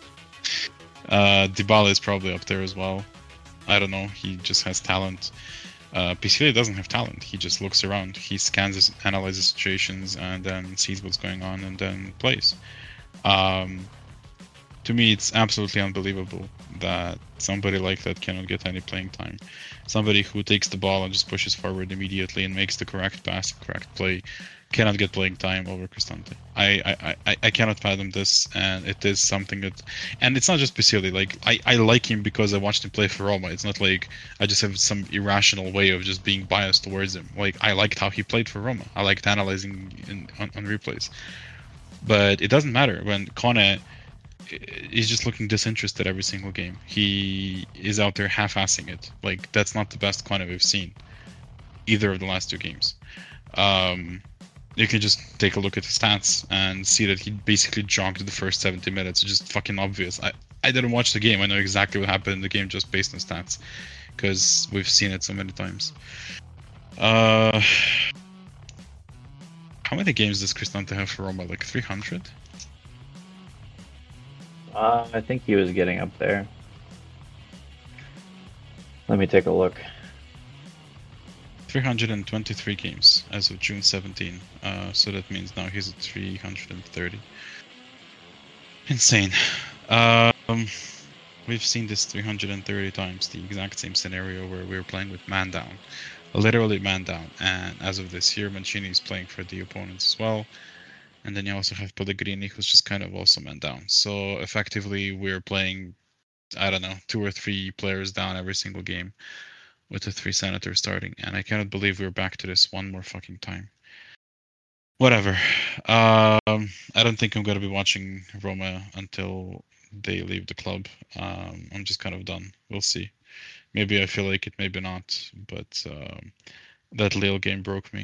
Dybala is probably up there as well. I don't know. He just has talent. Pisili doesn't have talent. He just looks around. He scans, analyzes situations, and then sees what's going on, and then plays. To me, it's absolutely unbelievable that somebody like that cannot get any playing time. Somebody who takes the ball and just pushes forward immediately and makes the correct pass, correct play, cannot get playing time over Cristante. I cannot fathom this, and it is something that, and it's not just Pisili. Like I like him because I watched him play for Roma. It's not like I just have some irrational way of just being biased towards him. Like I liked how he played for Roma. I liked analyzing on replays, but it doesn't matter when Kone is just looking disinterested every single game. He is out there half-assing it. Like that's not the best Kone we've seen either of the last two games. You can just take a look at his stats and see that he basically jogged the first 70 minutes. It's just fucking obvious. I didn't watch the game. I know exactly what happened in the game just based on stats because we've seen it so many times. How many games does Cristante have for Roma? Like 300? I think he was getting up there. Let me take a look. 323 games as of June 17. So that means now he's at 330. Insane. We've seen this 330 times, the exact same scenario where we're playing with man down. Literally man down. And as of this year, Mancini is playing for the opponents as well. And then you also have Pellegrini, who's just kind of also man down. So effectively, we're playing, I don't know, 2 or 3 players down every single game with the 3 senators starting. And I cannot believe we're back to this one more fucking time. Whatever. I don't think I'm going to be watching Roma until they leave the club. I'm just kind of done. We'll see. Maybe I feel like it, maybe not. But that Lille game broke me.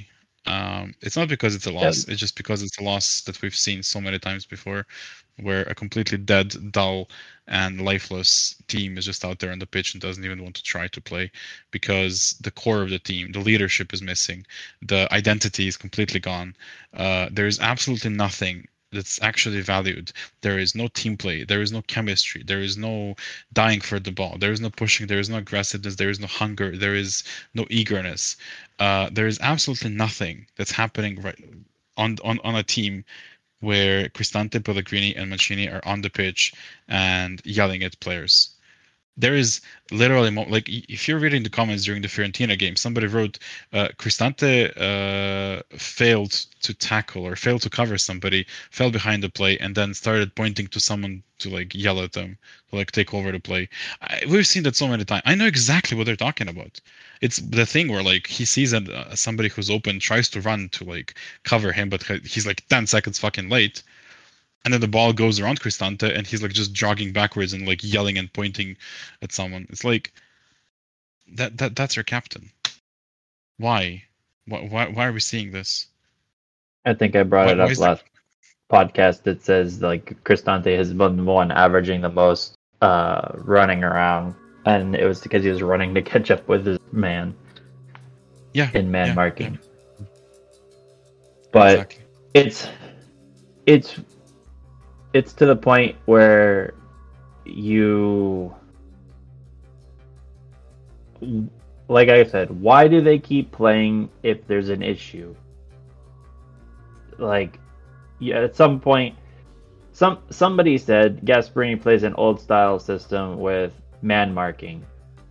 It's not because it's a loss. Yeah. It's just because it's a loss that we've seen so many times before, where a completely dead, dull, and lifeless team is just out there on the pitch and doesn't even want to try to play because the core of the team, the leadership is missing, the identity is completely gone. There is absolutely nothing that's actually valued. There is no team play. There is no chemistry. There is no dying for the ball. There is no pushing. There is no aggressiveness. There is no hunger. There is no eagerness. There is absolutely nothing that's happening right on a team where Cristante, Pellegrini, and Mancini are on the pitch and yelling at players. There is literally like if you're reading the comments during the Fiorentina game, somebody wrote Cristante failed to tackle or failed to cover somebody, fell behind the play, and then started pointing to someone to like yell at them, to like take over the play. We've seen that so many times. I know exactly what they're talking about. It's the thing where like he sees somebody who's open, tries to run to like cover him, but he's like 10 seconds fucking late. And then the ball goes around Cristante and he's like just jogging backwards and like yelling and pointing at someone. It's like that's our captain. Why? Why are we seeing this? I think I brought it up last podcast. It says like Cristante has been the one averaging the most running around, and it was because he was running to catch up with his man. Yeah. In man marking. Yeah. But exactly. It's to the point where you, like I said, why do they keep playing if there's an issue? Like, yeah, at some point, somebody said Gasperini plays an old style system with man marking.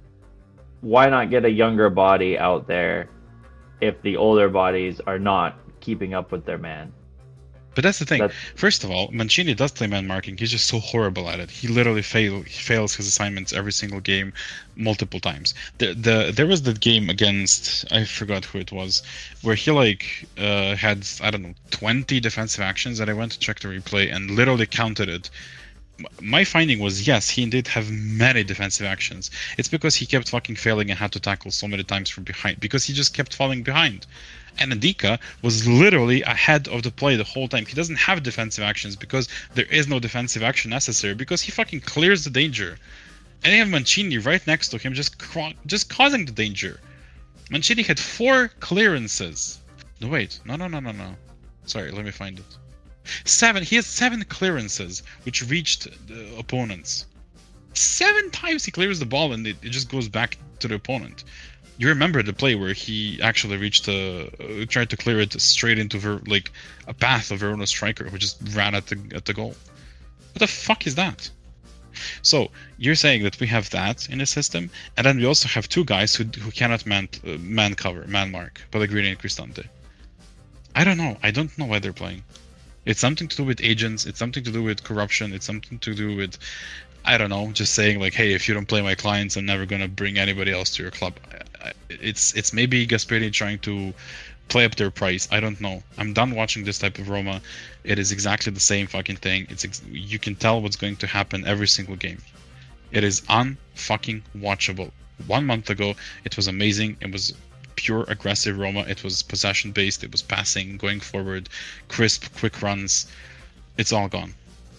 Why not get a younger body out there if the older bodies are not keeping up with their man? But that's the thing. First of all, Mancini does play man marking. He's just so horrible at it. He literally fails his assignments every single game, multiple times. There was that game against, I forgot who it was, where he like had, I don't know, 20 defensive actions, and I went to check the replay and literally counted it. My finding was, yes, he indeed have many defensive actions. It's because he kept fucking failing and had to tackle so many times from behind, because he just kept falling behind. And Ndicka was literally ahead of the play the whole time. He doesn't have defensive actions because there is no defensive action necessary, because he fucking clears the danger. And you have Mancini right next to him just causing the danger. Mancini had 4 clearances. No, wait. No. Sorry, let me find it. 7. He has 7 clearances which reached the opponents. 7 times he clears the ball and it just goes back to the opponent. You remember the play where he actually tried to clear it straight into like a path of Verona's striker, who just ran at the goal. What the fuck is that? So you're saying that we have that in the system, and then we also have 2 guys who cannot man mark, Pellegrini and Cristante. I don't know. I don't know why they're playing. It's something to do with agents. It's something to do with corruption. It's something to do with, I don't know, just saying like, hey, if you don't play my clients, I'm never gonna bring anybody else to your club. It's maybe Gasperini trying to play up their price. I don't know. I'm done watching this type of Roma. It is exactly the same fucking thing. You can tell what's going to happen every single game. It is unfucking watchable. 1 month ago, it was amazing. It was pure aggressive Roma. It was possession based. It was passing, going forward, crisp, quick runs. It's all gone.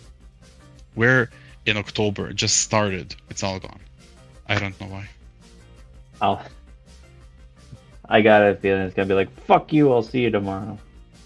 We're in October, just started. It's all gone. I don't know why. I got a feeling it's gonna be like, fuck you, I'll see you tomorrow.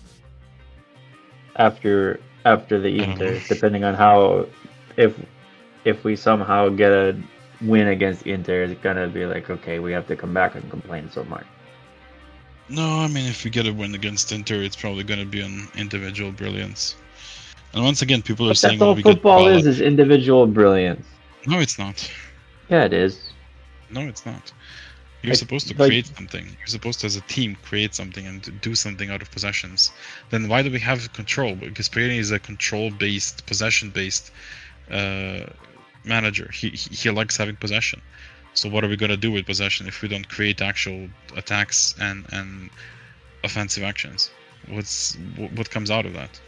After the Inter, depending on how, if we somehow get a win against Inter, it's gonna be like, okay, we have to come back and complain so much. No, I mean, if we get a win against Inter, it's probably gonna be on individual brilliance. And once again, people are saying, that's all football is individual brilliance. No, it's not. Yeah, it is. No, it's not. You're supposed to create something. You're supposed to, as a team, create something and do something out of possessions. Then why do we have control? Gasperini is a control-based, possession-based manager. He likes having possession. So what are we gonna do with possession if we don't create actual attacks and offensive actions? What comes out of that?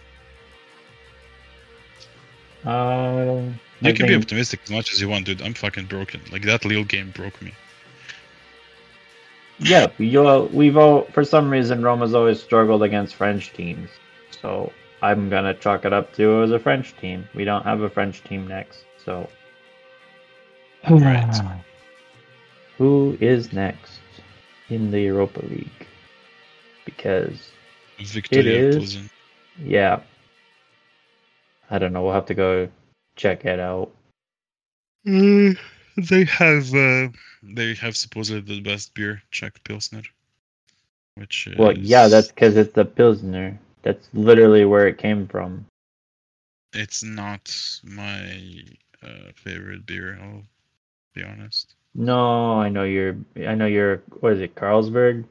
You can be optimistic as much as you want, dude. I'm fucking broken. Like, that Lille game broke me. Yeah, we've all, for some reason, Roma's always struggled against French teams. So I'm gonna chalk it up to it was a French team. We don't have a French team next, so. Right. Who is next in the Europa League? Because it Victoria is, Plzen. yeah. I don't know. We'll have to go check it out. They have supposedly the best beer, Czech Pilsner, which Well, yeah, that's is because it's a Pilsner. That's literally where it came from. it's not my favorite beer. I'll be honest. No, I know you're, what is it, Carlsberg?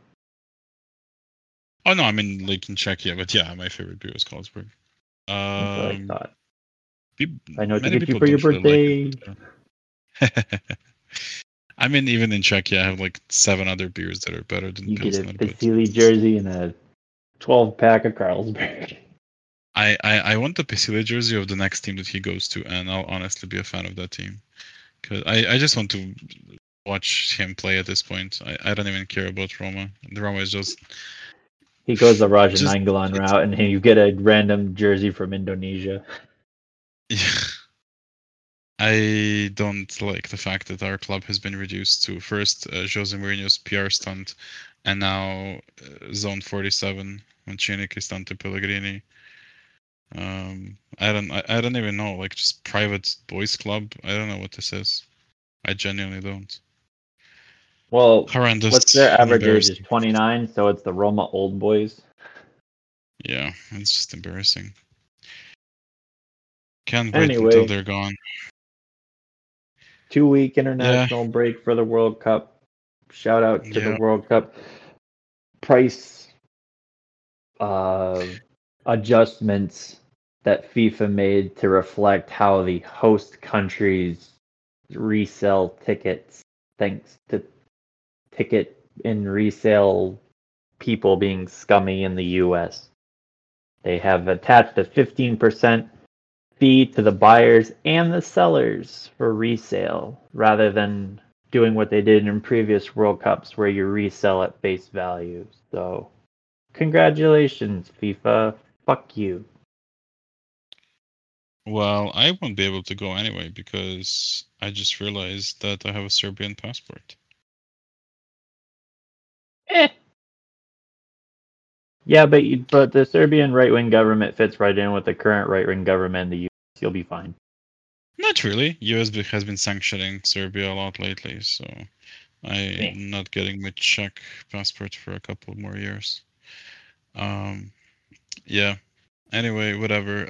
Oh no, I mean like in Czechia, but yeah, my favorite beer is Carlsberg. That's what I Um, thought. I know what to Many get you people for your don't really like birthday. it. I mean, even in Czechia, I have like 7 other beers that are better than You get a Pilsner, but Vasily jersey and a 12-pack of Carlsberg. I want the Pisile jersey of the next team that he goes to, and I'll honestly be a fan of that team. Because I just want to watch him play at this point. I don't even care about Roma. The Roma is just He goes the Raja just Nainggolan it's route, and you get a random jersey from Indonesia. I don't like the fact that our club has been reduced to first Jose Mourinho's PR stunt, and now Zone 47 Mancini, Cristante, Pellegrini. I don't even know, like just private boys club. I don't know what this is. I genuinely don't. Well, what's Horrendous their and average age is embarrassing. 29, so it's the Roma Old Boys. Yeah, it's just embarrassing. Can't wait until Anyway, they're gone. 2-week Yeah, international break for the World Cup. Shout out to the yeah. World Cup price uh, adjustments that FIFA made to reflect how the host countries resell tickets, thanks to ticket and resale people being scummy in the US. They have attached a 15% fee to the buyers and the sellers for resale rather than doing what they did in previous World Cups where you resell at face value. So, congratulations, FIFA. Fuck you. Well, I won't be able to go anyway because I just realized that I have a Serbian passport. Eh. Yeah, but the Serbian right wing government fits right in with the current right wing government in the US. You'll be fine. Not really. USB has been sanctioning Serbia a lot lately, so Eh. I'm not getting my Czech passport for a couple more years. Yeah. Anyway, whatever.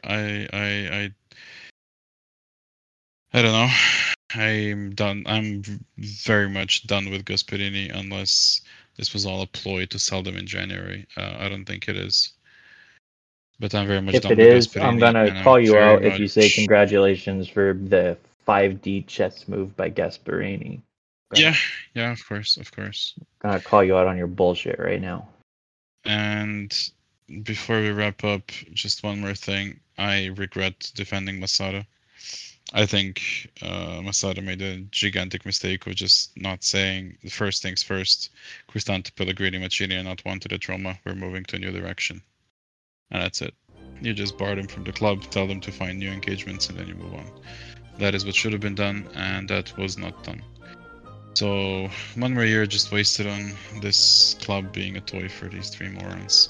I don't know. I'm done. I'm very much done with Gasperini unless this was all a ploy to sell them in January. I don't think it is. But I'm very much If done it with is, I'm Gasperini, gonna and I'm call you very out if you say much congratulations for the 5D chess move by Gasparini. yeah, yeah, of course, of course. Gonna call you out on your bullshit right now. And before we wrap up, just one more thing. I regret defending Masada. I think Masada made a gigantic mistake of just not saying the first things first. Cristante, Pellegrini, Mancini are not wanted at Roma. We're moving to a new direction. And that's it. You just bar them from the club, tell them to find new engagements, and then you move on. That is what should have been done, and that was not done. So, one more year just wasted on this club being a toy for these 3 morons.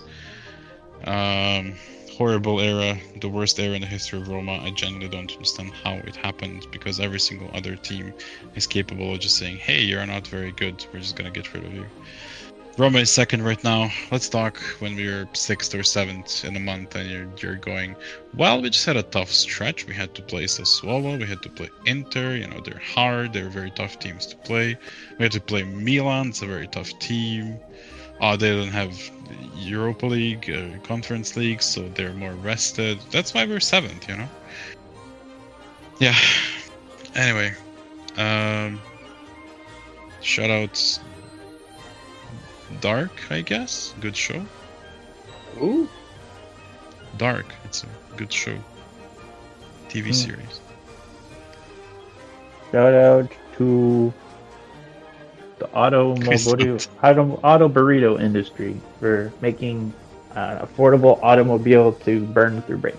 Horrible era, the worst era in the history of Roma. I genuinely don't understand how it happened because every single other team is capable of just saying, hey, you're not very good, we're just gonna get rid of you. Roma is second right now. Let's talk when we're 6th or 7th in a month and you're going, well, we just had a tough stretch. We had to play Sassuolo, we had to play Inter, they're hard, they're very tough teams to play. We had to play Milan, it's a very tough team. They don't have Europa League, Conference League, so they're more rested. That's why we're 7th, Yeah. Anyway, shout out Dark, I guess. Good show. Ooh. Dark. It's a good show. TV series. Shout out to the auto burrito industry for making affordable automobile to burn through brakes.